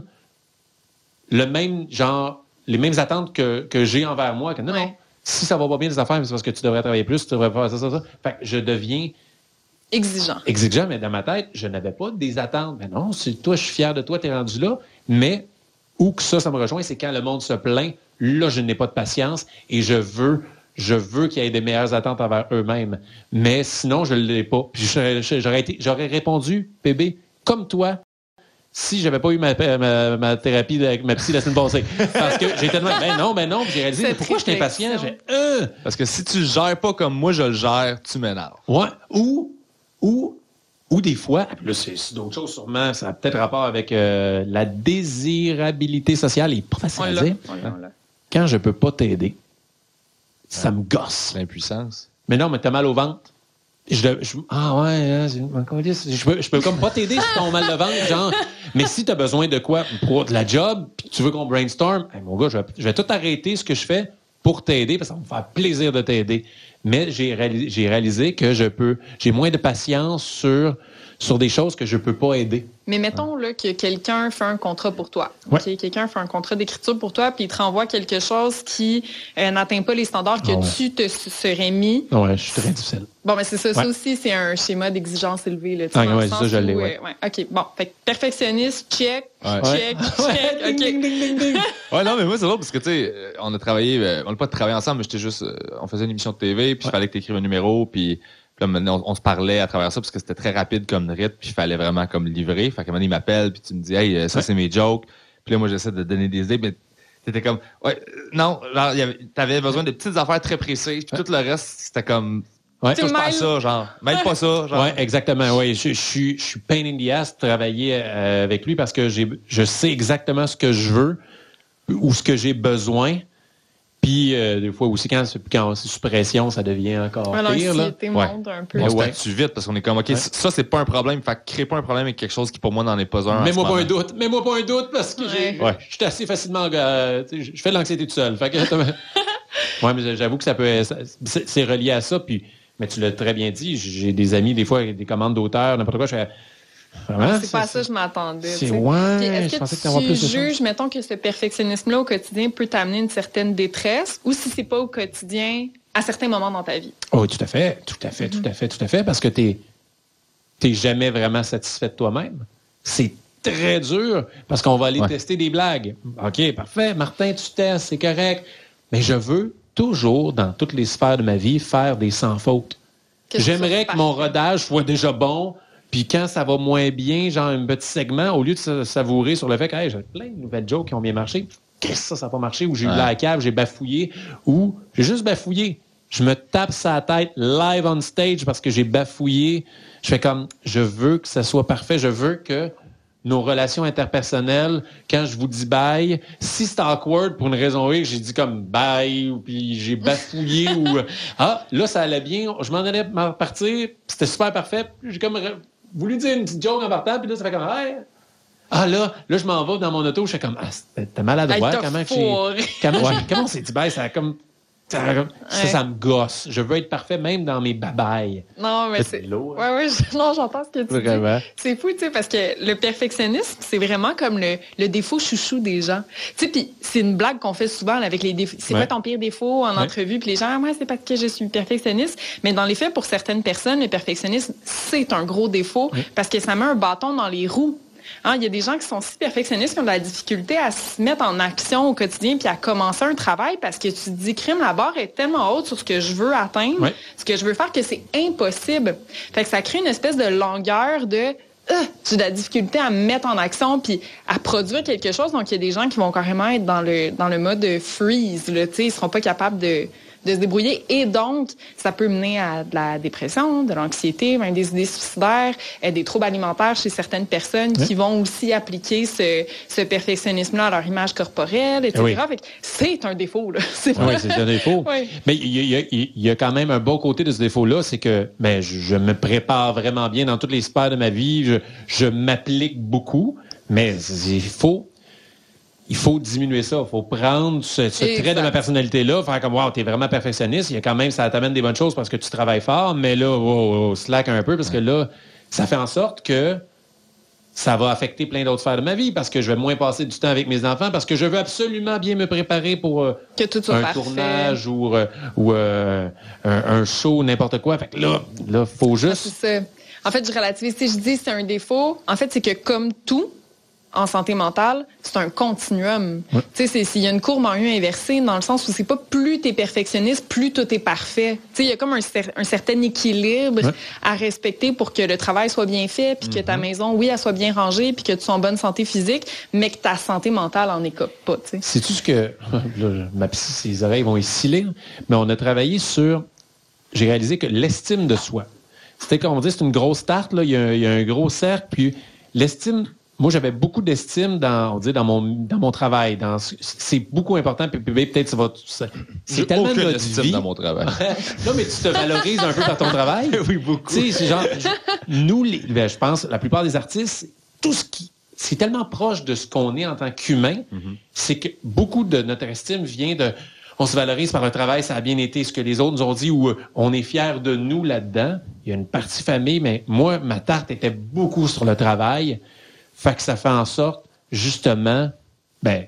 le même genre, les mêmes attentes que, que j'ai envers moi. Que non, Ouais. non, si ça va pas bien les affaires, c'est parce que tu devrais travailler plus, tu devrais faire ça, ça, ça. Fait que je deviens Exigeant. exigeant, mais dans ma tête, je n'avais pas des attentes. Mais non, c'est toi, je suis fier de toi, t'es rendu là. Mais où que ça, ça me rejoint, c'est quand le monde se plaint, là, je n'ai pas de patience et je veux, je veux qu'il y ait des meilleures attentes envers eux-mêmes. Mais sinon, je ne l'ai pas. Puis j'aurais, j'aurais, été, j'aurais répondu, P B, comme toi, si j'avais pas eu ma, ma, ma thérapie avec ma psy la semaine passée. Parce que j'ai tellement, ben non, ben non, puis j'ai réalisé, Cette mais pourquoi j'étais impatient? réflexion. J'ai, euh, Parce que si tu le gères pas comme moi, je le gère, tu m'énerves. Ouais. Ou, ou, ou des fois, là, c'est, c'est d'autres choses sûrement, ça a peut-être rapport avec euh, la désirabilité sociale, et pas facile On à l'a. dire. On l'a, on l'a. Quand je peux pas t'aider, ça me gosse. L'impuissance. Mais non, mais t'as mal au ventre. Je, je- ah ouais, hein, c'est une colisse. je peux, je peux comme pas t'aider si t'as mal de ventre, genre. Mais si t'as besoin de quoi pour de la job, puis tu veux qu'on brainstorm, hey, mon gars, je vais, je vais tout arrêter ce que je fais pour t'aider, parce que ça va me faire plaisir de t'aider. Mais j'ai réalisé, j'ai réalisé que je peux, j'ai moins de patience sur, sur des choses que je peux pas aider. Mais mettons là, que quelqu'un fait un contrat pour toi. Ouais. OK? Quelqu'un fait un contrat d'écriture pour toi, puis il te renvoie quelque chose qui euh, n'atteint pas les standards que Ah ouais. tu te s- serais mis. Ouais, je suis très difficile. Bon, mais c'est ça. Ça Ouais. aussi, c'est un schéma d'exigence élevée. Là, tu sais, Ah, dans le ouais, sens ça, je l'ai, où, ouais. euh, ouais. OK, bon. Fait que perfectionniste, check, Ouais. check, check. Ding, OK. ding, ding, ding, ding. Ouais, non, mais moi, c'est drôle parce que, tu sais, euh, on a travaillé, euh, on n'a pas travaillé ensemble, mais j'étais juste, euh, on faisait une émission de T V, puis il Ouais. fallait que tu écrives un numéro, puis puis là, maintenant, on, on se parlait à travers ça parce que c'était très rapide comme rythme, puis il fallait vraiment comme livrer. Fait qu'à un moment donné, il m'appelle, puis tu me dis, hey, euh, ça, Ouais. c'est mes jokes. Puis là, moi, j'essaie de donner des idées, mais t'étais comme, ouais, euh, non, genre, il y avait- t'avais besoin de petites affaires très précises, puis tout le reste, c'était comme, Ouais. touche pas à mêles- ça, genre, mêle pas ça, genre. Ouais, exactement. Ouais, je, je suis, je suis pain in the ass de travailler euh, avec lui parce que j'ai, je sais exactement ce que je veux ou ce que j'ai besoin. Puis euh, des fois aussi quand c'est, quand c'est sous pression, ça devient encore Ouais, pire. Là. l'anxiété Ouais. monte un peu. On se Ouais. statue vite parce qu'on est comme, OK, Ouais. ça, c'est pas un problème. Fait que crée pas un problème avec quelque chose qui, pour moi, n'en est pas un. en Mets-moi ce pas un moment. doute. Mets-moi pas un doute parce que j'ai, Ouais. Ouais. je suis assez facilement. euh, tu sais, je fais de l'anxiété tout seul. Fait que, ouais, mais j'avoue que ça peut. ça- c'est, c'est relié à ça. Puis, mais tu l'as très bien dit. J'ai des amis, des fois, des commandes d'auteurs, n'importe quoi. Je fais. Vraiment, C'est pas à ça que je m'attendais. C'est tu sais. ouais. Puis est-ce Je que pensais que t'avais plus tu de choses. juges, mettons, que ce perfectionnisme-là au quotidien peut t'amener une certaine détresse ou si c'est pas au quotidien, à certains moments dans ta vie? Oh, oui, tout à fait, tout à fait, tout à fait, tout à fait, parce que t'es, t'es jamais vraiment satisfait de toi-même. C'est très dur, parce qu'on va aller Ouais. tester des blagues. OK, parfait, Martin, tu testes, c'est correct. Mais je veux toujours, dans toutes les sphères de ma vie, faire des sans fautes. Que ce J'aimerais soit que mon parfait. rodage soit déjà bon, puis quand ça va moins bien, genre un petit segment, au lieu de sa- savourer sur le fait que hey, j'ai plein de nouvelles jokes qui ont bien marché, qu'est-ce que ça, ça n'a pas marché, ou j'ai eu Ouais. de la cave, j'ai bafouillé, ou j'ai juste bafouillé. Je me tape sa tête live on stage parce que j'ai bafouillé. Je fais comme, je veux que ça soit parfait, je veux que nos relations interpersonnelles, quand je vous dis bye, si c'est awkward pour une raison X, j'ai dit comme bye, ou puis j'ai bafouillé, ou ah, là, ça allait bien, je m'en allais m'en partir, c'était super parfait, puis j'ai comme re- voulu dire une petite joke en partant, puis là, ça fait comme, hey. Ah là, là, je m'en vais dans mon auto, je fais comme, ah, c'était t'es maladroit, Hey, t'as comment que j'ai... foiré. Comment, j'ai- comment on s'est dit bye, ça a comme... Ça, a comme- ça, Ouais. ça me gosse. Je veux être parfait même dans mes babayes. Non, mais C'est c'est. lourd. Ouais, ouais, je- non, j'entends ce que tu dis. Vraiment. C'est fou, tu sais, parce que le perfectionnisme, c'est vraiment comme le, le défaut chouchou des gens. Tu sais, puis c'est une blague qu'on fait souvent là, avec les défauts. C'est Ouais. quoi ton pire défaut en Ouais. entrevue? Puis les gens, ah, moi, c'est parce que je suis perfectionniste. Mais dans les faits, pour certaines personnes, le perfectionnisme, c'est un gros défaut parce que ça met un bâton dans les roues. Hein, il y a des gens qui sont si perfectionnistes qui ont de la difficulté à se mettre en action au quotidien puis à commencer un travail parce que tu te dis, crime, la barre est tellement haute sur ce que je veux atteindre, Ouais. ce que je veux faire, que c'est impossible. Fait que ça crée une espèce de longueur de euh, j'ai de la difficulté à me mettre en action puis à produire quelque chose. Donc, il y a des gens qui vont carrément être dans le, dans le mode freeze. Là, ils ne seront pas capables de, de se débrouiller. Et donc, ça peut mener à de la dépression, de l'anxiété, même des idées suicidaires, euh, des troubles alimentaires chez certaines personnes oui. qui vont aussi appliquer ce, ce perfectionnisme-là à leur image corporelle, et cetera. Oui. Fait que c'est un défaut. Là. C'est oui, c'est un défaut. Oui. Mais il y, y, y, y a quand même un bon côté de ce défaut-là, c'est que ben, je, je me prépare vraiment bien dans toutes les sphères de ma vie. Je, je m'applique beaucoup, mais il faut... Il faut diminuer ça. Il faut prendre ce, ce trait de ma personnalité-là, faire comme, wow, t'es vraiment perfectionniste. Il y a quand même, ça t'amène des bonnes choses parce que tu travailles fort, mais là, wow, wow, slack un peu parce que là, ça fait en sorte que ça va affecter plein d'autres sphères de ma vie parce que je vais moins passer du temps avec mes enfants parce que je veux absolument bien me préparer pour euh, que tout soit un parfait. tournage ou, euh, ou euh, un, un show, n'importe quoi. Fait que là, là, faut juste... Ah, c'est ça. En fait, je relativise. Si je dis c'est un défaut, en fait, c'est que comme tout, en santé mentale, c'est un continuum. Ouais. Tu sais, s'il y a une courbe en U inversée, dans le sens où c'est pas plus t'es perfectionniste, plus tout est parfait. Tu sais, il y a comme un, cer- un certain équilibre ouais. à respecter pour que le travail soit bien fait, puis mm-hmm. que ta maison, oui, elle soit bien rangée, puis que tu sois en bonne santé physique, mais que ta santé mentale en écope pas. Tu sais. C'est-tu ce que... Là, ma psy, ses oreilles vont y sciller, mais on a travaillé sur... J'ai réalisé que l'estime de soi, c'était comme on dit, c'est une grosse tarte, là, il y a, il y a un gros cercle, puis l'estime... Moi, j'avais beaucoup d'estime dans, on dit, dans mon, dans mon travail. Dans, c'est beaucoup important. Puis, puis peut-être ça va. C'est J'ai tellement aucune notre estime vie. dans mon travail. Non, mais tu te valorises un peu par ton travail. Oui, beaucoup. Tu sais, c'est genre, nous, les, ben, je pense, la plupart des artistes, tout ce qui, c'est tellement proche de ce qu'on est en tant qu'humain, mm-hmm. c'est que beaucoup de notre estime vient de. On se valorise par un travail, ça a bien été ce que les autres nous ont dit, ou on est fiers de nous là-dedans. Il y a une partie famille, mais moi, ma tarte était beaucoup sur le travail. Fait que ça fait en sorte, justement, ben,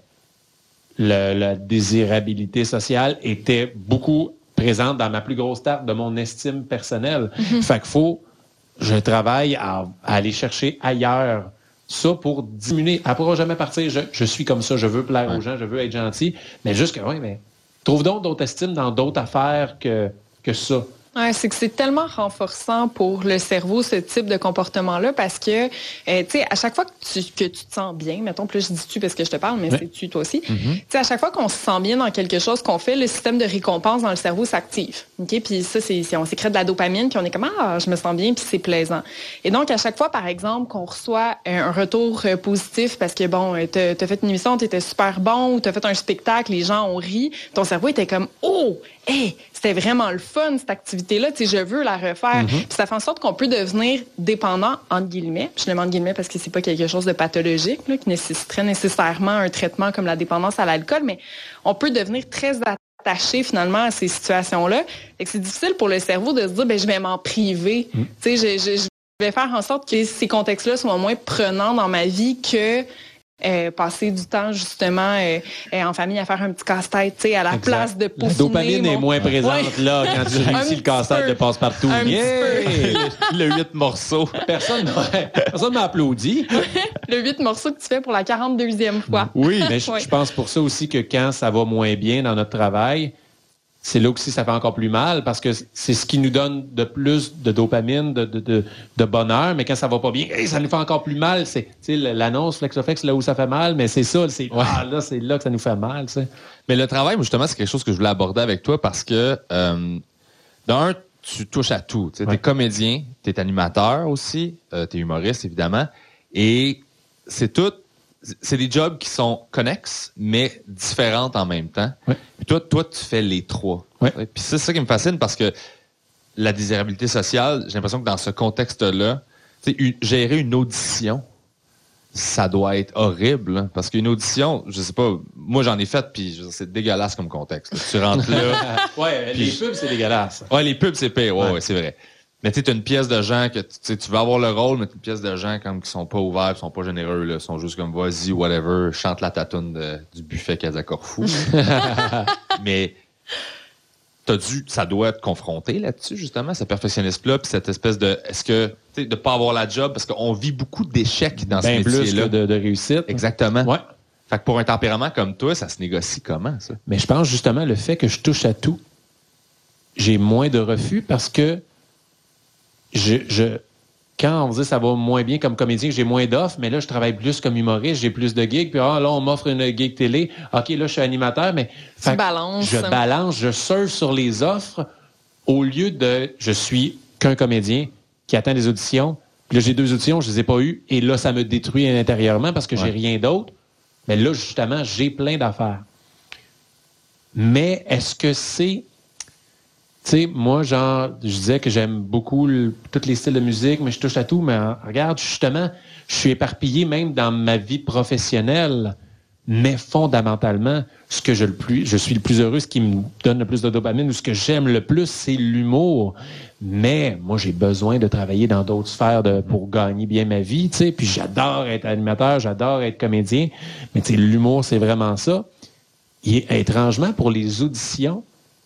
le, la désirabilité sociale était beaucoup présente dans ma plus grosse tarte de mon estime personnelle. Mm-hmm. Fait qu'il faut, je travaille à, à aller chercher ailleurs ça pour diminuer. Elle ne pourra jamais partir, je, je suis comme ça, je veux plaire ouais. aux gens, je veux être gentil. Mais juste que, oui, mais trouve donc d'autres estimes dans d'autres affaires que, que ça. Ouais, c'est que c'est tellement renforçant pour le cerveau, ce type de comportement-là, parce que, euh, tu sais, à chaque fois que tu, que tu te sens bien, mettons, plus je dis tu parce que je te parle, mais ouais. c'est tu toi aussi, mm-hmm. tu sais, à chaque fois qu'on se sent bien dans quelque chose qu'on fait, le système de récompense dans le cerveau s'active. OK? Puis ça, c'est, c'est, on sécrète de la dopamine, puis on est comme, ah, je me sens bien, puis c'est plaisant. Et donc, à chaque fois, par exemple, qu'on reçoit un retour positif parce que, bon, t'as, t'as fait une émission, t'étais super bon, ou t'as fait un spectacle, les gens ont ri, ton cerveau était comme, oh, hey, c'était vraiment le fun, cette activité-là, tu sais, je veux la refaire. Mm-hmm. Puis ça fait en sorte qu'on peut devenir dépendant, entre guillemets. Je le mets entre guillemets parce que c'est pas quelque chose de pathologique, là, qui nécessiterait nécessairement un traitement comme la dépendance à l'alcool, mais on peut devenir très attaché, finalement, à ces situations-là. Et que c'est difficile pour le cerveau de se dire, ben je vais m'en priver. Mm-hmm. Tu sais, je, je, je vais faire en sorte que ces contextes-là soient moins prenants dans ma vie que... Euh, passer du temps justement euh, euh, en famille à faire un petit casse-tête, tu sais, à la exact. Place de peaufiner. La dopamine mon... est moins présente ouais. là quand tu réussis le casse-tête de passe-partout. Un yeah! Le huit morceaux. Personne ouais, personne m'a applaudi. Le huit morceaux que tu fais pour la quarante-deuxième fois. Oui, mais je, ouais. je pense pour ça aussi que quand ça va moins bien dans notre travail, c'est là aussi ça fait encore plus mal parce que c'est ce qui nous donne de plus de dopamine, de, de, de, de bonheur, mais quand ça va pas bien, hey, ça nous fait encore plus mal. C'est l'annonce Flexoflex là où ça fait mal, mais c'est ça, c'est ouais. ah, là, c'est là que ça nous fait mal. T'sais. Mais le travail, justement, c'est quelque chose que je voulais aborder avec toi parce que euh, d'un, tu touches à tout. Tu es ouais. comédien, tu es animateur aussi, euh, tu es humoriste, évidemment, et c'est tout. C'est des jobs qui sont connexes, mais différentes en même temps. Ouais. Puis toi, toi, tu fais les trois. Ouais. Puis c'est ça qui me fascine parce que la désirabilité sociale, j'ai l'impression que dans ce contexte-là, une, gérer une audition, ça doit être horrible. Hein, parce qu'une audition, je sais pas, moi j'en ai fait, puis c'est dégueulasse comme contexte. Là. Tu rentres là. ouais, les pubs, c'est dégueulasse. Ouais, les pubs, c'est pire. Ouais, ouais. ouais c'est vrai. Mais tu sais, une pièce de gens que tu veux avoir le rôle, mais t'as une pièce de gens comme qui sont pas ouverts, qui sont pas généreux, là, sont juste comme vas-y, whatever, chante la tatoune de, du buffet Casa Corfou. Mais t'as dû, ça doit être confronté là-dessus, justement, ce perfectionnisme-là, puis cette espèce de, est-ce que, tu sais, de pas avoir la job, parce qu'on vit beaucoup d'échecs dans ben ce métier-là. Plus que de, de réussite. Exactement. Ouais. Fait que pour un tempérament comme toi, ça se négocie comment, ça? Mais je pense justement le fait que je touche à tout, j'ai moins de refus parce que Je, je, quand on dit ça va moins bien comme comédien, j'ai moins d'offres, mais là, je travaille plus comme humoriste, j'ai plus de gigs, puis ah, là, on m'offre une gig télé. OK, là, je suis animateur, mais... Tu balances. Je balance, je surfe sur les offres au lieu de... Je suis qu'un comédien qui attend des auditions. Puis là, j'ai deux auditions, je les ai pas eues, et là, ça me détruit intérieurement parce que j'ai ouais. rien d'autre. Mais là, justement, j'ai plein d'affaires. Mais est-ce que c'est... Tu sais, moi, genre, je disais que j'aime beaucoup le, tous les styles de musique, mais je touche à tout. Mais hein, regarde, justement, je suis éparpillé même dans ma vie professionnelle. Mais fondamentalement, ce que je, le plus, je suis le plus heureux, ce qui me donne le plus de dopamine, ou ce que j'aime le plus, c'est l'humour. Mais moi, j'ai besoin de travailler dans d'autres sphères de, pour gagner bien ma vie. Tu sais, puis j'adore être animateur, j'adore être comédien. Mais tu sais, l'humour, c'est vraiment ça. Et étrangement, pour les auditions,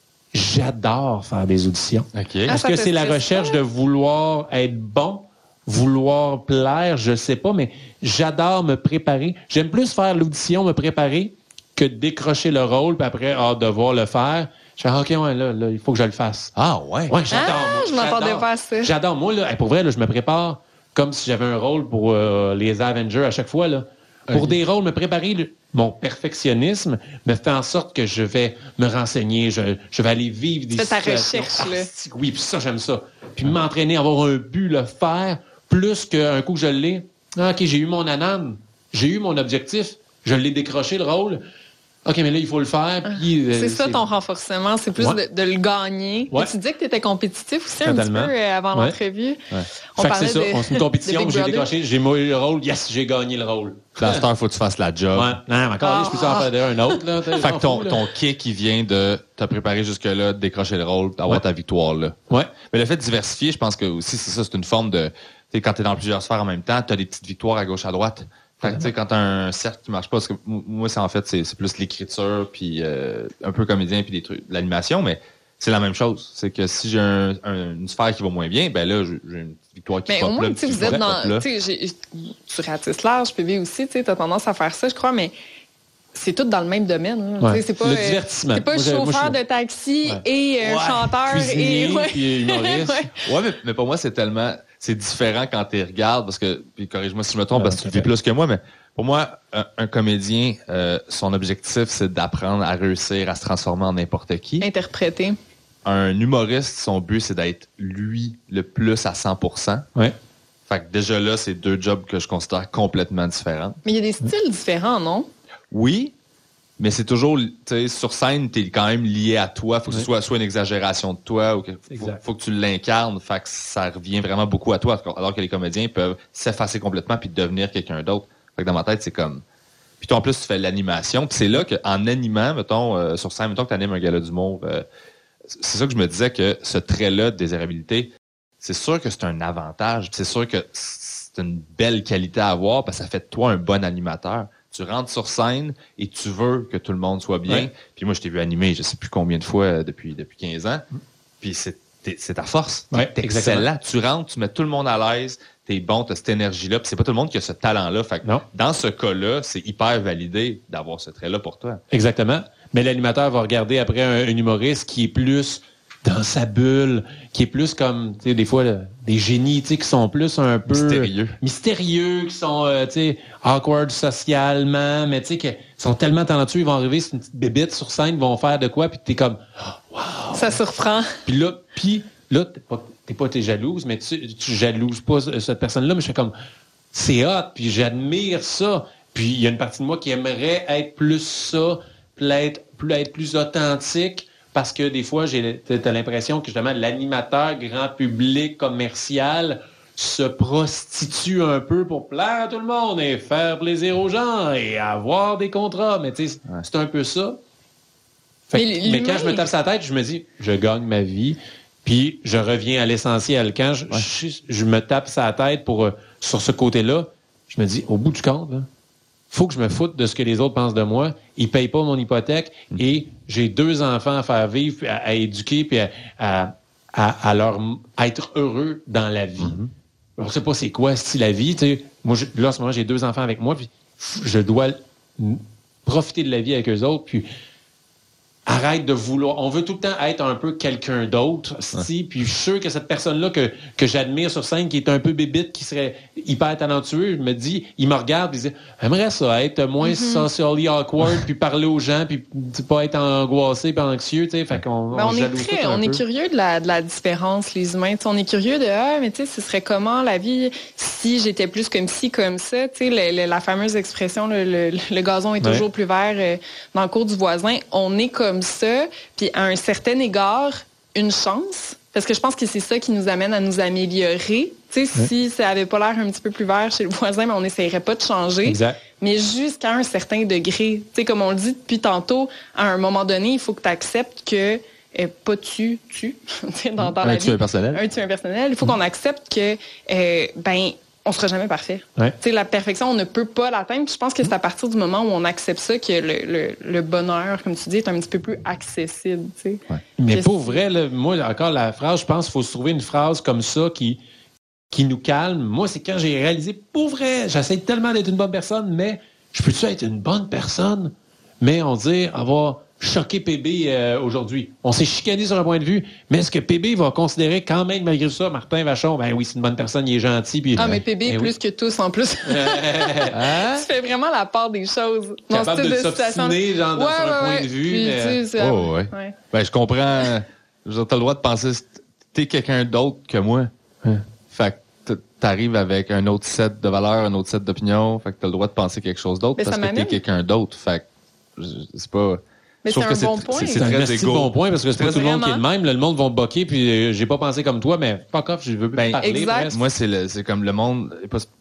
j'adore faire des auditions. Okay. Est-ce Ah, que ça c'est la te recherche stresse, de vouloir être bon, vouloir plaire, je sais pas, mais j'adore me préparer. J'aime plus faire l'audition, me préparer, que de décrocher le rôle, puis après, hâte de devoir le faire. Je fais, OK, ouais, là, là, il faut que je le fasse. Ah, ouais. Ouais, j'adore. Ah, moi, je m'attendais j'adore. pas à ça. J'adore. Moi, là, hey, pour vrai, là, je me prépare comme si j'avais un rôle pour euh, les Avengers à chaque fois, là. Pour Okay. des rôles, me préparer, le- mon perfectionnisme me fait en sorte que je vais me renseigner, je, je vais aller vivre des Fais ta situations. recherche, là. Ah, c'est- oui, puis ça, j'aime ça. Puis m'entraîner, avoir un but, le faire, plus qu'un coup que je l'ai. Ah, OK, j'ai eu mon anane, j'ai eu mon objectif, je l'ai décroché, le rôle. OK, mais là, il faut le faire. Puis, euh, C'est ça ton renforcement, c'est plus Ouais. de, de le gagner. Ouais. Mais tu disais que tu étais compétitif aussi Totalement. un petit peu euh, avant Ouais. l'entrevue. Ouais. On fait que parlait c'est ça, de- on- c'est une compétition, de Big j'ai Brother. décroché, j'ai eu le rôle, yes, j'ai gagné le rôle. Dans cette heure, il faut que tu fasses la job. Ouais. Non, mais encore, Ah. je peux en faire un autre, là. Fait que ton, ton kick, il vient de te préparer jusque-là, de décrocher le rôle, d'avoir Ouais. ta victoire là. Ouais. Mais le fait de diversifier, je pense que aussi, c'est ça, c'est une forme de. Tu sais, quand t'es dans plusieurs sphères en même temps, t'as des petites victoires à gauche, à droite. Fait que, tu sais, quand t'as un cercle qui marche pas, parce que m- moi, c'est en fait, c'est, c'est plus l'écriture, puis euh, un peu comédien, puis des trucs, de l'animation, mais c'est la même chose. C'est que si j'ai un, un- une sphère qui va moins bien, ben là, j'ai j'ai une petite victoire qui Mais pop au moins, là, tu sais, puis vous qui êtes pop dans. là. Tu sais, j'ai- tu ratisses large, P B aussi, tu as tendance à faire ça, je crois, mais c'est tout dans le même domaine. hein. Ouais. Tu sais, C'est pas, Le euh, divertissement. C'est pas Moi, j'ai- moi, chauffeur je- de taxi Ouais. et euh, Ouais. chanteur Cuisinier, et. ouais. puis humoriste. Ouais. Ouais, mais, mais pour moi, c'est tellement. C'est différent quand tu regardes, parce que. Puis corrige-moi si je me trompe, Ouais, parce que tu le vis plus que moi, mais pour moi, un, un comédien, euh, son objectif, c'est d'apprendre à réussir à se transformer en n'importe qui. Interprété. Un humoriste, son but, c'est d'être lui le plus à cent pour cent. Ouais. Fait que déjà là, c'est deux jobs que je considère complètement différents. Mais il y a des styles différents, non? Oui, mais c'est toujours, tu sais, sur scène, t'es quand même lié à toi. Faut que Oui. ce soit soit une exagération de toi ou que faut, Exact. faut que tu l'incarnes. Fait que ça revient vraiment beaucoup à toi. Alors que les comédiens peuvent s'effacer complètement puis devenir quelqu'un d'autre. Fait que dans ma tête, c'est comme. Puis toi, en plus, tu fais l'animation. Puis c'est là qu'en animant, mettons, euh, sur scène, mettons que tu animes un gala d'humour, euh, c'est ça que je me disais que ce trait-là de désirabilité, c'est sûr que c'est un avantage. Puis c'est sûr que c'est une belle qualité à avoir parce que ça fait de toi un bon animateur. Tu rentres sur scène et tu veux que tout le monde soit bien. Ouais. Puis moi, je t'ai vu animer, je sais plus combien de fois euh, depuis, depuis quinze ans. Puis c'est, t'es- c'est ta force. Ouais, T'es excellent. Tu rentres, tu mets tout le monde à l'aise. T'es bon, t'as cette énergie-là. Puis c'est pas tout le monde qui a ce talent-là. Fait que Non. dans ce cas-là, c'est hyper validé d'avoir ce trait-là pour toi. Exactement. Mais l'animateur va regarder après un, un humoriste qui est plus dans sa bulle, qui est plus comme, tu sais, des fois, là, des génies, tu sais, qui sont plus un peu... Mystérieux. Mystérieux, qui sont, euh, tu sais, awkward socialement, mais tu sais, qui sont tellement talentueux, ils vont arriver, c'est une petite bébite sur scène, ils vont faire de quoi, puis t'es comme... Ça surprend. Puis là, puis là, t'es pas, t'es pas t'es jalouse, mais tu, tu jalouses pas cette personne-là, mais je fais comme, c'est hot, puis j'admire ça. Puis il y a une partie de moi qui aimerait être plus ça, plus être plus, être plus authentique, parce que des fois, j'ai t'as l'impression que justement l'animateur grand public commercial se prostitue un peu pour plaire à tout le monde et faire plaisir aux gens et avoir des contrats. Mais tu sais, Ouais. c'est un peu ça. Fait que- Mais mais, l'humain- quand je me tape sa tête, je me dis, je gagne ma vie, puis je reviens à l'essentiel. Quand je, je, je me tape sa tête pour, euh, sur ce côté-là, je me dis, au bout du compte, il faut que je me foute de ce que les autres pensent de moi. Ils ne payent pas mon hypothèque et j'ai deux enfants à faire vivre, puis à, à éduquer, puis à, à, à- à leur à être heureux dans la vie. On ne sait pas c'est quoi, si la vie. Tu sais, moi, je- là, en ce moment, j'ai deux enfants avec moi, puis je dois m- profiter de la vie avec eux autres, puis arrête de vouloir. On veut tout le temps être un peu quelqu'un d'autre. Si, puis je suis sûr que cette personne-là que, que j'admire sur scène, qui est un peu bébite, qui serait hyper talentueux, me dit, il me regarde et il dit, j'aimerais ça, être moins mm-hmm. socially awkward, puis parler aux gens, puis pas être angoissé, puis anxieux, tu sais. Fait qu'on ben, on, on, est très, on est curieux de la, de la différence, les humains. T'sais, on est curieux de, ah, mais tu sais, ce serait comment la vie si j'étais plus comme ci, comme ça. Tu sais, le, le, la fameuse expression, le, le, le gazon est ouais. toujours plus vert euh, dans le cours du voisin. On est comme ça, puis à un certain égard, une chance, parce que je pense que c'est ça qui nous amène à nous améliorer. Tu sais, oui. si ça avait pas l'air un petit peu plus vert chez le voisin, mais on n'essayerait pas de changer. Exact. Mais jusqu'à un certain degré. Tu sais, comme on le dit depuis tantôt, à un moment donné, il faut que tu acceptes que euh, pas tu, tu, dans, dans un la tueur vie. personnel. Un tueur personnel. Il faut mmh. qu'on accepte que, euh, ben, on sera jamais parfait. Ouais. Tu sais, la perfection, on ne peut pas l'atteindre. Je pense que c'est à partir du moment où on accepte ça que le, le, le bonheur, comme tu dis, est un petit peu plus accessible. Tu sais. Ouais. Mais pour vrai, là, moi, encore la phrase, je pense qu'il faut se trouver une phrase comme ça qui, qui nous calme. Moi, c'est quand j'ai réalisé, pour vrai, j'essaie tellement d'être une bonne personne, mais je peux-tu être une bonne personne, mais on dit avoir choqué P B euh, aujourd'hui. On s'est chicané sur un point de vue, mais est-ce que P B va considérer quand même, malgré ça, Martin Vachon, ben oui, c'est une bonne personne, il est gentil. Puis, ah, mais P B, ben, plus oui. que tous, en plus. hein? Tu fais vraiment la part des choses. Capable de s'obstiner, genre, ouais, sur ouais, un point ouais. de vue. Puis, mais... tu sais, oh, ouais. ouais. Ben, je comprends. T'as le droit de penser, t'es quelqu'un d'autre que moi. Hein? Fait que t'arrives avec un autre set de valeurs, un autre set d'opinions. Fait que t'as le droit de penser quelque chose d'autre mais parce que t'es quelqu'un d'autre. Fait que c'est pas... Mais c'est un bon point. C'est, c'est, c'est très un bon point parce que c'est, c'est pas tout le monde qui est le même. Le monde va boquer puis euh, j'ai pas pensé comme toi, mais fuck off, je veux ben, parler. Exact. Moi, c'est, le, c'est comme le monde...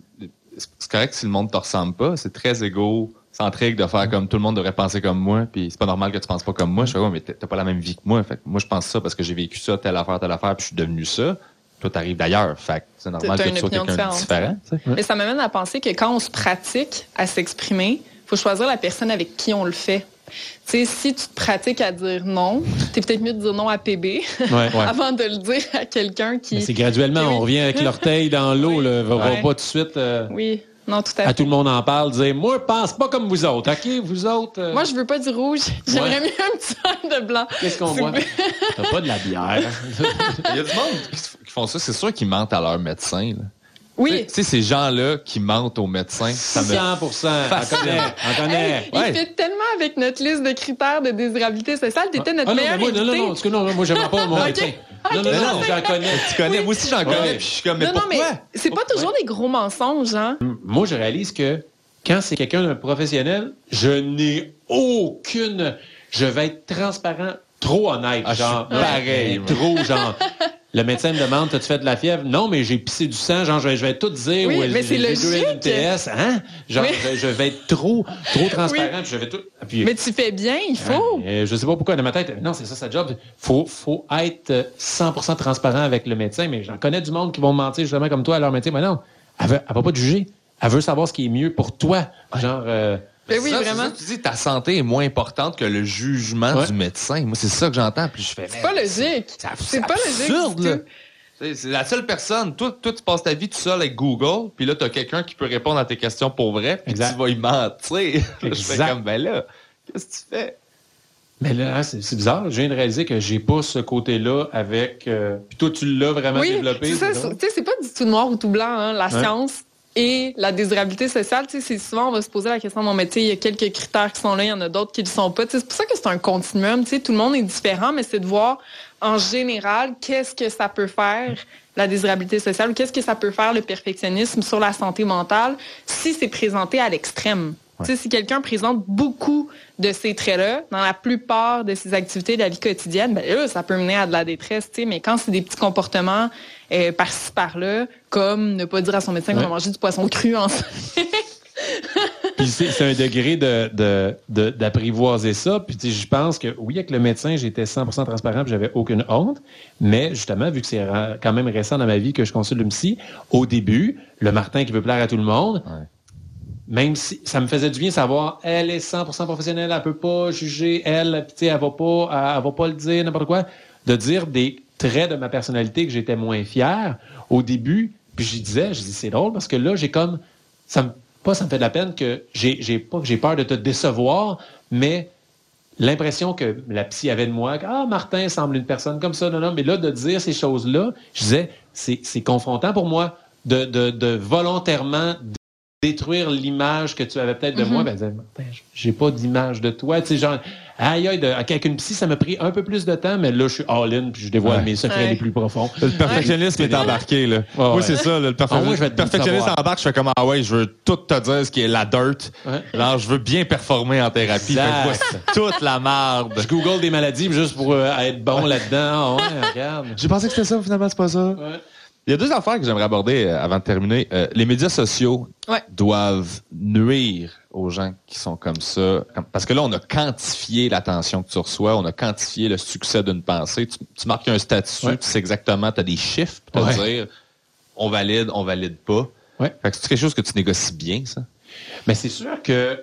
C'est correct si le monde te ressemble pas. C'est très égocentrique de faire comme tout le monde devrait penser comme moi puis c'est pas normal que tu penses pas comme moi. Je fais, ouais, mais t'as pas la même vie que moi. Fait que moi, je pense ça parce que j'ai vécu ça, telle affaire, telle affaire puis je suis devenu ça. Toi, t'arrives d'ailleurs. Fait que c'est normal T'as que tu sois quelqu'un de différent. Ouais. Mais ça m'amène à penser que quand on se pratique à s'exprimer, il faut choisir la personne avec qui on le fait. Tu sais, si tu te pratiques à dire non, t'es peut-être mieux de dire non à P B ouais, ouais. avant de le dire à quelqu'un qui... Mais c'est graduellement, oui. on revient avec l'orteil dans l'eau, oui. là, va, va ouais. pas tout de suite... Euh... Oui. Non, tout à fait. À tout le monde en parle, dire, moi, je pense pas comme vous autres, OK? Vous autres. Euh... Moi, je veux pas du rouge. J'aimerais ouais. mieux un petit verre de blanc. Qu'est-ce qu'on voit? T'as pas de la bière. Il y a du monde qui font ça. C'est sûr qu'ils mentent à leur médecin, là. Oui. Tu sais, ces gens-là qui mentent aux médecins. Ça me... cent pour cent. On connaît. On connaît. Hey, ouais. Il fait tellement avec notre liste de critères de désirabilité sociale. T'étais notre ah, non, meilleur moi, invité. Non, non, non. Parce que non, moi, j'aime pas mon okay. médecin. Okay. Non, non, non, non, j'en connais. Tu connais. Oui. Moi aussi, j'en connais. Ouais. Puis je suis comme, mais non, pourquoi? Non, mais c'est pas toujours ouais. des gros mensonges, hein? Moi, je réalise que quand c'est quelqu'un d'un professionnel, je n'ai aucune... Je vais être transparent, trop honnête. Ah, genre, pareil. Ouais. Trop, genre... Le médecin me demande, t'as-tu fait de la fièvre? Non, mais j'ai pissé du sang. Genre, je vais, je vais tout dire. Oui, ou, mais j'ai, c'est j'ai deux M T S. Hein? Genre, oui. je, je vais être trop, trop transparent. Oui. Puis je vais tout. Puis, mais tu fais bien, il faut. Hein, je sais pas pourquoi dans ma tête. Non, c'est ça sa job. Faut, faut être cent pour cent transparent avec le médecin. Mais j'en connais du monde qui vont mentir justement comme toi à leur médecin. Mais non, elle veut, elle va pas te juger. Elle veut savoir ce qui est mieux pour toi. Genre. Euh, Mais oui, ça, vraiment. C'est ça, tu dis ta santé est moins importante que le jugement ouais. du médecin. Moi, c'est ça que j'entends. Puis je fais. C'est pas logique. C'est, c'est, c'est pas absurde, logique. Là. C'est la seule personne. Toi, toi, tu passes ta vie tout seul avec Google, puis là, tu as quelqu'un qui peut répondre à tes questions pour vrai, puis tu vas y mentir. Je fais comme, ben là, qu'est-ce que tu fais? Mais là, c'est, c'est bizarre. Je viens de réaliser que j'ai pas ce côté-là avec... Euh... Puis toi, tu l'as vraiment oui, développé. C'est ça. Tu sais, c'est pas du tout noir ou tout blanc, hein, la hein? science et la désirabilité sociale. Tu sais, c'est souvent, on va se poser la question, bon, mais tu sais, il y a quelques critères qui sont là, il y en a d'autres qui ne le sont pas. Tu sais, c'est pour ça que c'est un continuum. Tu sais, tout le monde est différent, mais c'est de voir... En général, qu'est-ce que ça peut faire, la désirabilité sociale, ou qu'est-ce que ça peut faire, le perfectionnisme sur la santé mentale, si c'est présenté à l'extrême. Ouais. Tu sais, si quelqu'un présente beaucoup de ces traits-là, dans la plupart de ses activités de la vie quotidienne, ben là, ça peut mener à de la détresse, tu sais, mais quand c'est des petits comportements euh, par-ci, par-là, comme ne pas dire à son médecin ouais. qu'on va manger du poisson cru ensemble. Puis c'est, c'est un degré de, de, de, d'apprivoiser ça. Puis tu sais, je pense que, oui, avec le médecin, j'étais cent pour cent transparent puis j'avais aucune honte. Mais justement, vu que c'est ra- quand même récent dans ma vie que je consulte le psy, au début, le Martin qui veut plaire à tout le monde, ouais. même si ça me faisait du bien de savoir, elle est cent pour cent professionnelle, elle peut pas juger, elle, tu sais, elle va pas, elle, elle va pas le dire, n'importe quoi. De dire des traits de ma personnalité que j'étais moins fier au début. Puis je disais, je dis, c'est drôle parce que là, j'ai comme, ça me Pas, ça me fait de la peine que j'ai, j'ai pas que j'ai peur de te décevoir, mais l'impression que la psy avait de moi, que, ah, Martin semble une personne comme ça, non, non. Mais là, de dire ces choses-là, je disais, c'est, c'est confrontant pour moi de, de, de volontairement détruire l'image que tu avais peut-être de mm-hmm. moi. Ben, dire, Martin, j'ai pas d'image de toi. Tu sais, genre, aïe, aïe, de, avec une psy, ça m'a pris un peu plus de temps, mais là, je suis all-in, puis je dévoile ouais. mes secrets ouais. les plus profonds. Le perfectionnisme ouais. est embarqué, là. Ouais, Moi, ouais. c'est ça, là, le perfectionnisme. Ah, moi, je vais te perfectionniste embarque, je fais comme, ah ouais, je veux tout te dire ce qui est la dirt. Ouais. Alors, je veux bien performer en thérapie. Fait toute la merde. Je google des maladies juste pour euh, être bon ouais. là-dedans. Ah, ouais, regarde. J'ai pensé que c'était ça, finalement, c'est pas ça. Ouais. Il y a deux affaires que j'aimerais aborder euh, avant de terminer. Euh, les médias sociaux ouais. doivent nuire aux gens qui sont comme ça. Parce que là, on a quantifié l'attention que tu reçois, on a quantifié le succès d'une pensée. Tu, tu marques un statut, ouais. tu sais exactement, tu as des chiffres pour te ouais. dire on valide, on valide pas. Ouais. Fait que c'est quelque chose que tu négocies bien, ça? Mais c'est sûr que,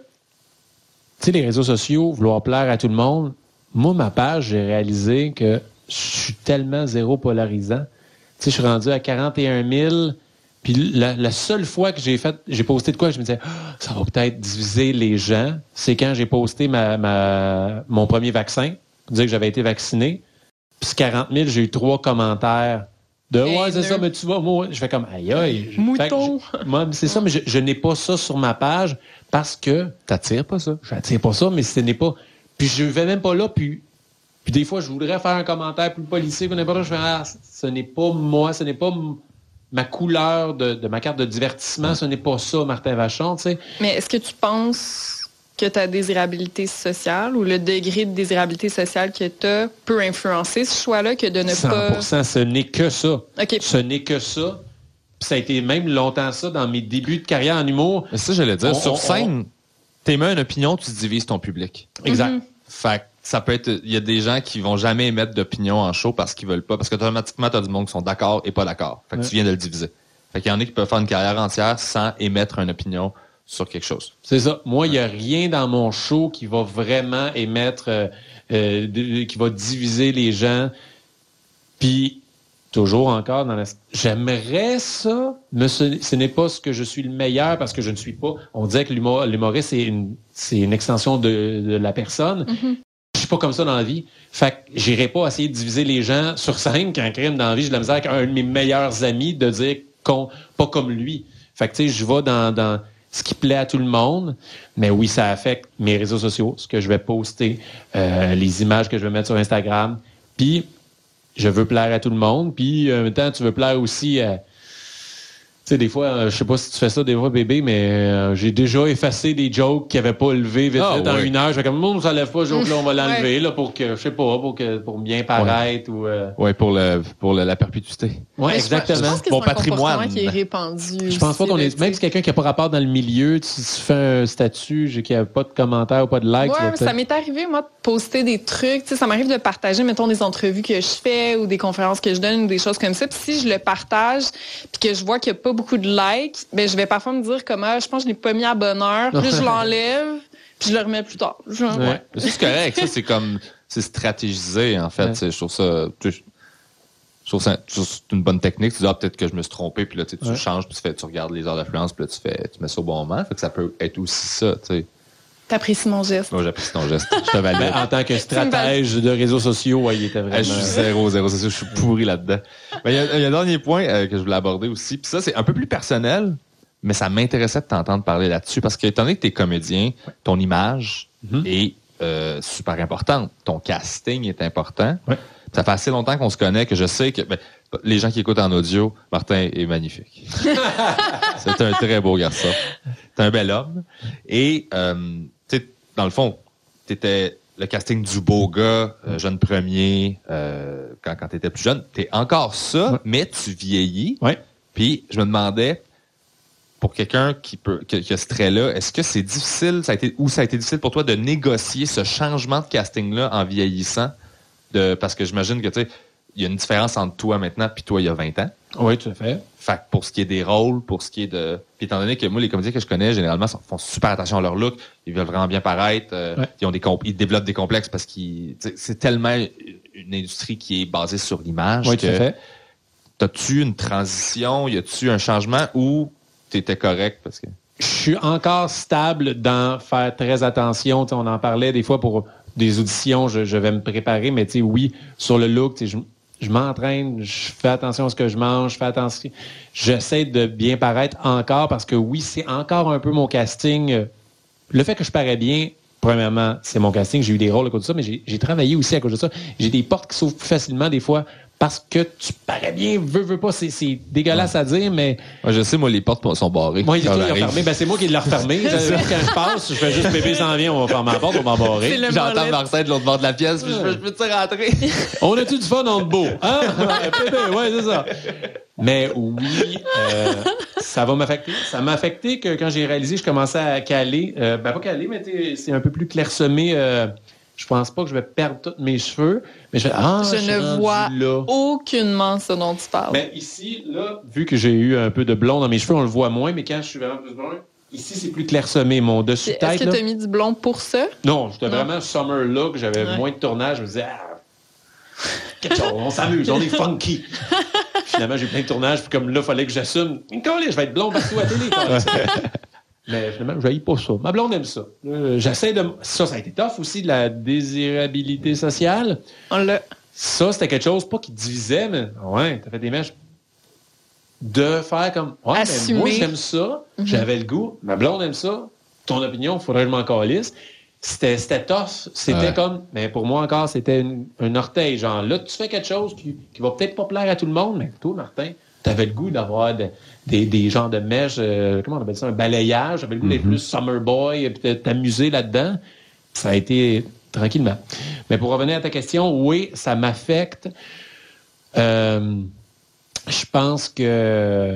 tu sais, les réseaux sociaux, vouloir plaire à tout le monde, moi, ma page, j'ai réalisé que je suis tellement zéro polarisant. Tu sais, je suis rendu à quarante et un mille. Puis la, la seule fois que j'ai fait, j'ai posté de quoi, je me disais, oh, ça va peut-être diviser les gens. C'est quand j'ai posté ma, ma, mon premier vaccin, pour dire que j'avais été vacciné. Puis quarante mille, j'ai eu trois commentaires de ouais, hey, c'est ça, mais tu vois, moi, je fais comme aïe aïe. Mouton. Je, moi, c'est ça, mais je, je n'ai pas ça sur ma page parce que. T'attires pas ça? J'attire pas ça, mais ce n'est pas. Puis je vais même pas là, puis. Puis des fois, je voudrais faire un commentaire plus policier ou n'importe quoi. Je fais, ah, ce n'est pas moi, ce n'est pas m- ma couleur de, de ma carte de divertissement, ce n'est pas ça, Martin Vachon, tu sais. Mais est-ce que tu penses que ta désirabilité sociale ou le degré de désirabilité sociale que tu as peut influencer ce choix-là que de ne cent pour cent, pas... ce n'est que ça. Okay. Ce n'est que ça. Puis ça a été même longtemps ça dans mes débuts de carrière en humour. Mais ça, j'allais dire, on, sur on, scène, t'émets une opinion, tu divises ton public. Exact. Mm-hmm. Fait que ça peut être, il y a des gens qui vont jamais émettre d'opinion en show parce qu'ils veulent pas, parce qu'automatiquement, t'as du monde qui sont d'accord et pas d'accord. Fait que ouais. tu viens de le diviser. Fait qu'il y en a qui peuvent faire une carrière entière sans émettre une opinion sur quelque chose. C'est ça. Moi, il y a rien dans mon show qui va vraiment émettre, euh, euh, de, qui va diviser les gens. Puis, toujours encore dans la... J'aimerais ça, mais ce, ce n'est pas ce que je suis le meilleur parce que je ne suis pas. On dirait que l'humor, l'humoriste, c'est une, c'est une extension de, de la personne. Mm-hmm. Je suis pas comme ça dans la vie. Fait que j'irai pas essayer de diviser les gens sur scène quand crime dans la vie. J'ai de la misère avec un de mes meilleurs amis de dire qu'on, pas comme lui. Fait que tu sais, je vais dans, dans ce qui plaît à tout le monde. Mais oui, ça affecte mes réseaux sociaux, ce que je vais poster, euh, les images que je vais mettre sur Instagram. Puis, je veux plaire à tout le monde, puis en même temps, tu veux plaire aussi à... Tu sais, des fois, euh, je sais pas si tu fais ça des fois, bébé, mais euh, j'ai déjà effacé des jokes qui n'avaient pas levé vite ah, vite dans ouais. une heure. Je fais comme, non, ça lève pas ce joke-là, on va l'enlever, ouais. là, pour que, je sais pas, pour que pour bien paraître. Ouais. ou. Euh... Oui, pour, le, pour le, la perpétuité. Oui, exactement. Je pense que bon c'est un patrimoine. comportement qui est répandu. Je pense pas qu'on est. Même si quelqu'un qui n'a pas rapport dans le milieu, tu, tu fais un statut, qui n'a pas de commentaires ou pas de likes. Ouais, ça m'est arrivé, moi, de poster des trucs. Tu sais, ça m'arrive de partager, mettons, des entrevues que je fais ou des conférences que je donne ou des choses comme ça. Puis si je le partage, puis que je vois qu'il n'y a pas beaucoup de likes, ben je vais parfois me dire comme ah, je pense que je l'ai pas mis à bonne heure, puis je l'enlève, puis je le remets plus tard. Genre, ouais. ouais. C'est correct, ça c'est comme c'est stratégisé en fait. Ouais. Je trouve ça, je trouve ça c'est une bonne technique. Tu dis ah, peut-être que je me suis trompé, puis là tu, ouais. tu changes, puis tu fais, tu regardes les heures d'affluence, puis là tu fais, tu mets ça au bon moment. Fait que ça peut être aussi ça, tu sais. T'apprécies mon geste. Moi, j'apprécie ton geste. Je te valide. Ben, en tant que stratège de réseaux sociaux, ouais, il était vraiment... Je suis zéro, zéro sociaux. Je suis pourri là-dedans. Mais il y, y a un dernier point euh, que je voulais aborder aussi. Puis ça, c'est un peu plus personnel, mais ça m'intéressait de t'entendre parler là-dessus. Parce que, étant donné que t'es comédien, ton image mm-hmm. est euh, super importante. Ton casting est important. Ouais. Ça fait assez longtemps qu'on se connaît que je sais que... Ben, les gens qui écoutent en audio, Martin est magnifique. C'est un très beau garçon. C'est un bel homme. Et... Euh, dans le fond, t'étais le casting du beau gars, euh, jeune premier, euh, quand, quand t'étais plus jeune. T'es encore ça, ouais. mais tu vieillis. Ouais. Puis, je me demandais, pour quelqu'un qui peut, qui, qui a ce trait-là, est-ce que c'est difficile, ça a été, ou ça a été difficile pour toi de négocier ce changement de casting-là en vieillissant? De, parce que j'imagine que, tu sais, il y a une différence entre toi maintenant puis toi il y a vingt ans. Oui, tout à fait. Fait que pour ce qui est des rôles, pour ce qui est de... Puis étant donné que moi, les comédiens que je connais, généralement, font super attention à leur look. Ils veulent vraiment bien paraître. Euh, ouais. ils, ont des compl- ils développent des complexes parce qu'ils... C'est tellement une industrie qui est basée sur l'image. Oui, que tout à fait. T'as-tu une transition? Y a-tu un changement ou t'étais correct? Parce que... Je suis encore stable dans faire très attention. T'sais, on en parlait des fois pour... des auditions, je, je vais me préparer, mais tu sais, oui, sur le look, tu sais, je, je m'entraîne, je fais attention à ce que je mange, je fais attention. J'essaie de bien paraître encore parce que oui, c'est encore un peu mon casting. Le fait que je parais bien, premièrement, c'est mon casting. J'ai eu des rôles à cause de ça, mais j'ai, j'ai travaillé aussi à cause de ça. J'ai des portes qui s'ouvrent plus facilement des fois parce que tu parais bien, veux, veux pas. C'est, c'est dégueulasse ouais. à dire, mais... Ouais, je sais, moi, les portes sont barrées. Moi, ils sont fermés. Ben, c'est moi qui l'ai refermé. Quand je passe, je fais juste bébé s'en vient, on va fermer la porte, on va m'embarrer. J'entends Marcel de l'autre bord de la pièce, puis je peux, je peux te rentrer. On a tout du fun en beau. Hein? Bébé, ouais, c'est ça. Mais oui, euh, ça va m'affecter. Ça m'a affecté que quand j'ai réalisé, je commençais à caler. Euh, ben, pas caler, mais c'est un peu plus clairsemé. Euh, je pense pas que je vais perdre tous mes cheveux. Mais je, fais, ah, je, je ne vois là. aucunement ce dont tu parles. Ben, ici, là, vu que j'ai eu un peu de blond dans mes cheveux, on le voit moins, mais quand je suis vraiment plus blond, ici, c'est plus clairsemé. Mon dessus de tête. Est-ce que tu as mis du blond pour ça? Non, j'étais vraiment summer look. J'avais ouais. moins de tournage. Je me disais, ah, quelque chose, on s'amuse, on est funky. Finalement, j'ai plein de tournages, puis comme là, il fallait que j'assume. Je vais être blond partout à la télé. Mais finalement, je n'haïs pas ça. Ma blonde aime ça. Euh, j'essaie de... Ça, ça a été tough aussi, de la désirabilité sociale. On l'a. Ça, c'était quelque chose, pas qui divisait, mais ouais, t'as fait des mèches. De faire comme, ouais, mais moi, j'aime ça, mm-hmm. j'avais le goût, ma blonde aime ça, ton opinion, il faudrait que je m'en calisse. C'était, c'était tough. C'était ouais. comme, mais pour moi encore, c'était une, un orteil. Genre, là, tu fais quelque chose qui, qui va peut-être pas plaire à tout le monde, mais toi, Martin, t'avais le goût d'avoir de, des, des genres de mèches, euh, comment on appelle ça, un balayage. J'avais le goût mm-hmm. d'être plus summer boy, et puis t'amuser là-dedans. Ça a été tranquillement. Mais pour revenir à ta question, oui, ça m'affecte. Euh, je pense que,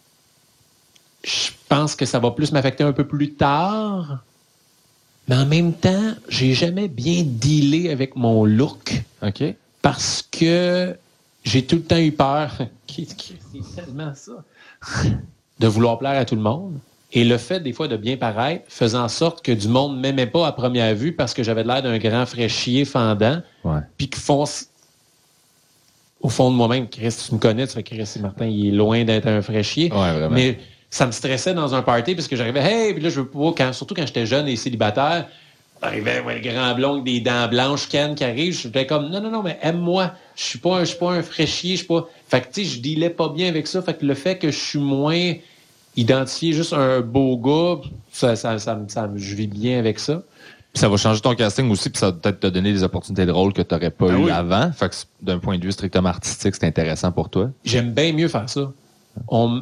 je pense que ça va plus m'affecter un peu plus tard. Mais en même temps, j'ai jamais bien dealé avec mon look. OK. Parce que j'ai tout le temps eu peur. C'est tellement ça. De vouloir plaire à tout le monde. Et le fait, des fois, de bien paraître faisait en sorte que du monde ne m'aimait pas à première vue parce que j'avais l'air d'un grand fraîchier fendant. Ouais. Puis qu'ils font... Au fond de moi-même, Chris, tu me connais, tu fais Chris Martin, il est loin d'être un fraîchier. Ouais, vraiment. Mais ça me stressait dans un party parce que j'arrivais, hey, puis là, je veux pas, quand, surtout quand j'étais jeune et célibataire, j'arrivais, ouais, le grand blond avec des dents blanches, Ken qui arrive, j'étais comme, non, non, non, mais aime-moi. Je suis pas un, je suis pas un fraîchier, je suis pas. Fait que, tu sais, je dealais pas bien avec ça. Fait que le fait que je suis moins identifié juste un beau gars, ça, ça, ça, ça, ça je vis bien avec ça. Puis ça va changer ton casting aussi, puis ça va peut-être te donner des opportunités de rôle que tu n'aurais pas ah eu oui. avant. Fait que d'un point de vue strictement artistique, c'est intéressant pour toi. J'aime bien mieux faire ça. On,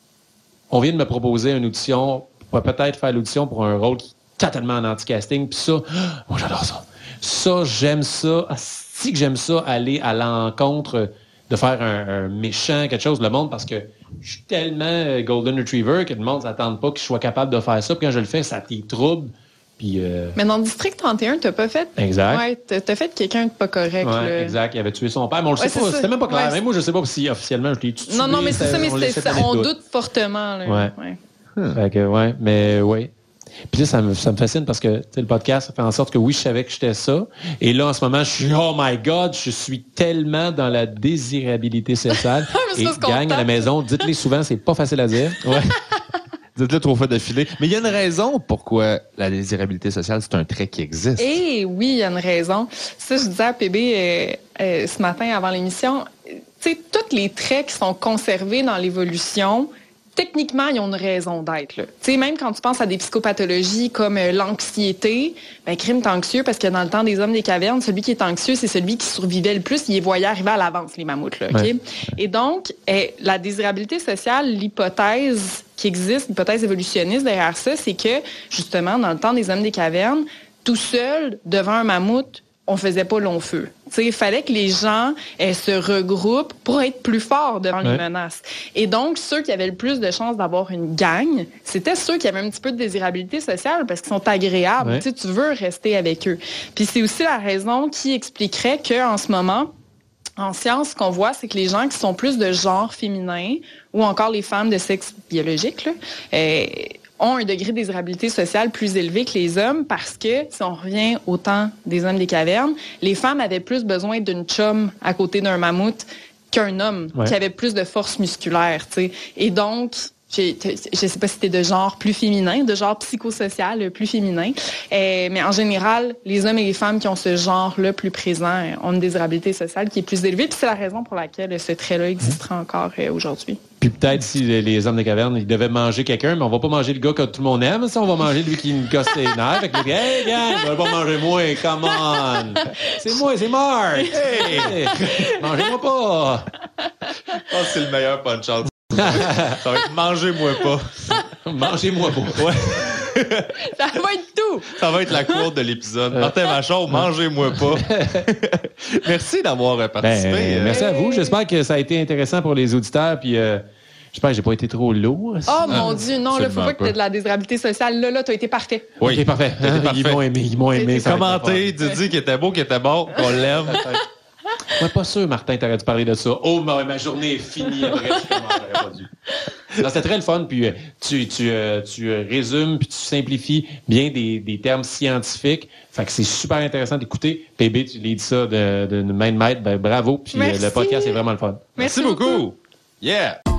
on vient de me proposer une audition, pour peut-être faire l'audition pour un rôle qui est totalement en anti-casting, puis ça, oh, j'adore ça. Ça, j'aime ça. Ah, si que j'aime ça, aller à l'encontre de faire un, un méchant, quelque chose, le monde, parce que je suis tellement Golden Retriever que le monde ne s'attend pas que je sois capable de faire ça. Puis quand je le fais, ça t'y trouble. Puis, euh... Mais dans District trente et un, t'as pas fait... Exact. Ouais, t'as, t'as fait quelqu'un de pas correct. Ouais, là. exact. Il avait tué son père. Mais on le ouais, sait pas. Ça. C'était même pas clair. Ouais, même moi, je sais pas si officiellement je l'ai tué. Non, non, mais c'est ça, mais on, c'est, ça, on doute fortement. Là. Ouais. ouais. Hmm. Fait que, ouais, mais oui. Puis là, ça me, ça me fascine parce que le podcast, ça fait en sorte que oui, je savais que j'étais ça. Et là, en ce moment, je suis, oh my God, je suis tellement dans la désirabilité sociale. Et gang à la maison, dites-les souvent, c'est pas facile à dire. Ouais. Dites-le trop fois d'affilée. Mais il y a une raison pourquoi la désirabilité sociale, c'est un trait qui existe. Eh oui, il y a une raison. Ça, je disais à P B euh, euh, ce matin avant l'émission, tu sais, tous les traits qui sont conservés dans l'évolution, techniquement, ils ont une raison d'être. Tu sais, même quand tu penses à des psychopathologies comme euh, l'anxiété, ben, crime, t'es anxieux parce que dans le temps des hommes des cavernes, celui qui est anxieux, c'est celui qui survivait le plus. Il les voyait arriver à l'avance, les mammouths. Là, okay? Ouais. Et donc, eh, la désirabilité sociale, l'hypothèse qui existe, l'hypothèse évolutionniste derrière ça, c'est que, justement, dans le temps des hommes des cavernes, tout seul, devant un mammouth, on faisait pas long feu. Il fallait que les gens eh, se regroupent pour être plus forts devant ouais. les menaces. Et donc, ceux qui avaient le plus de chances d'avoir une gang, c'était ceux qui avaient un petit peu de désirabilité sociale parce qu'ils sont agréables. Ouais. Tu veux rester avec eux. Puis c'est aussi la raison qui expliquerait qu'en ce moment, en science, ce qu'on voit, c'est que les gens qui sont plus de genre féminin ou encore les femmes de sexe biologique, là, euh, ont un degré de désirabilité sociale plus élevé que les hommes parce que, si on revient au temps des hommes des cavernes, les femmes avaient plus besoin d'une chum à côté d'un mammouth qu'un homme ouais. qui avait plus de force musculaire. T'sais. Et donc, j'ai- je ne sais pas si tu es de genre plus féminin, de genre psychosocial plus féminin, euh, mais en général, les hommes et les femmes qui ont ce genre-là plus présent euh, ont une désirabilité sociale qui est plus élevée, puis c'est la raison pour laquelle ce trait-là existera encore euh, aujourd'hui. Puis peut-être si les, les hommes de caverne, ils devaient manger quelqu'un, mais on va pas manger le gars que tout le monde aime, ça, on va manger lui qui nous gosse les nerfs. Fait que le gars, hey, gang, on va pas manger moi, come on! C'est moi, c'est Marc! Hey! Mangez-moi pas! Je pense que c'est le meilleur punch-out. Ça va être mangez-moi pas. Mangez-moi pas. Ouais. Ça va être tout! Ça va être la cour de l'épisode. Martin Vachon, mangez-moi pas. Merci d'avoir euh, participé. Ben, euh, merci à vous. J'espère que ça a été intéressant pour les auditeurs. Puis euh, j'espère que j'ai pas été trop lourd. Oh mon Dieu, non, là, faut absolument pas que tu aies pas. de la désirabilité sociale. Là, là, tu as été parfait. Oui. Ok, parfait. C'était Ils parfait. m'ont aimé. Ils m'ont aimé. ça va être Commenter, tu dis qu'il était beau, qu'il était bon, qu'on l'aime. le fun. Ouais, pas sûr, Martin, t'aurais dû parler de ça. Oh, ma, ma journée est finie après. Justement, j'aurais pas dû. Non, c'était très le fun. Puis euh, tu, tu, euh, tu euh, résumes puis tu simplifies bien des, des termes scientifiques. Fait que c'est super intéressant d'écouter. P B, tu l'as dit ça de, de main de maître. Ben, bravo. Puis euh, Merci. le podcast est vraiment le fun. Merci beaucoup. Yeah.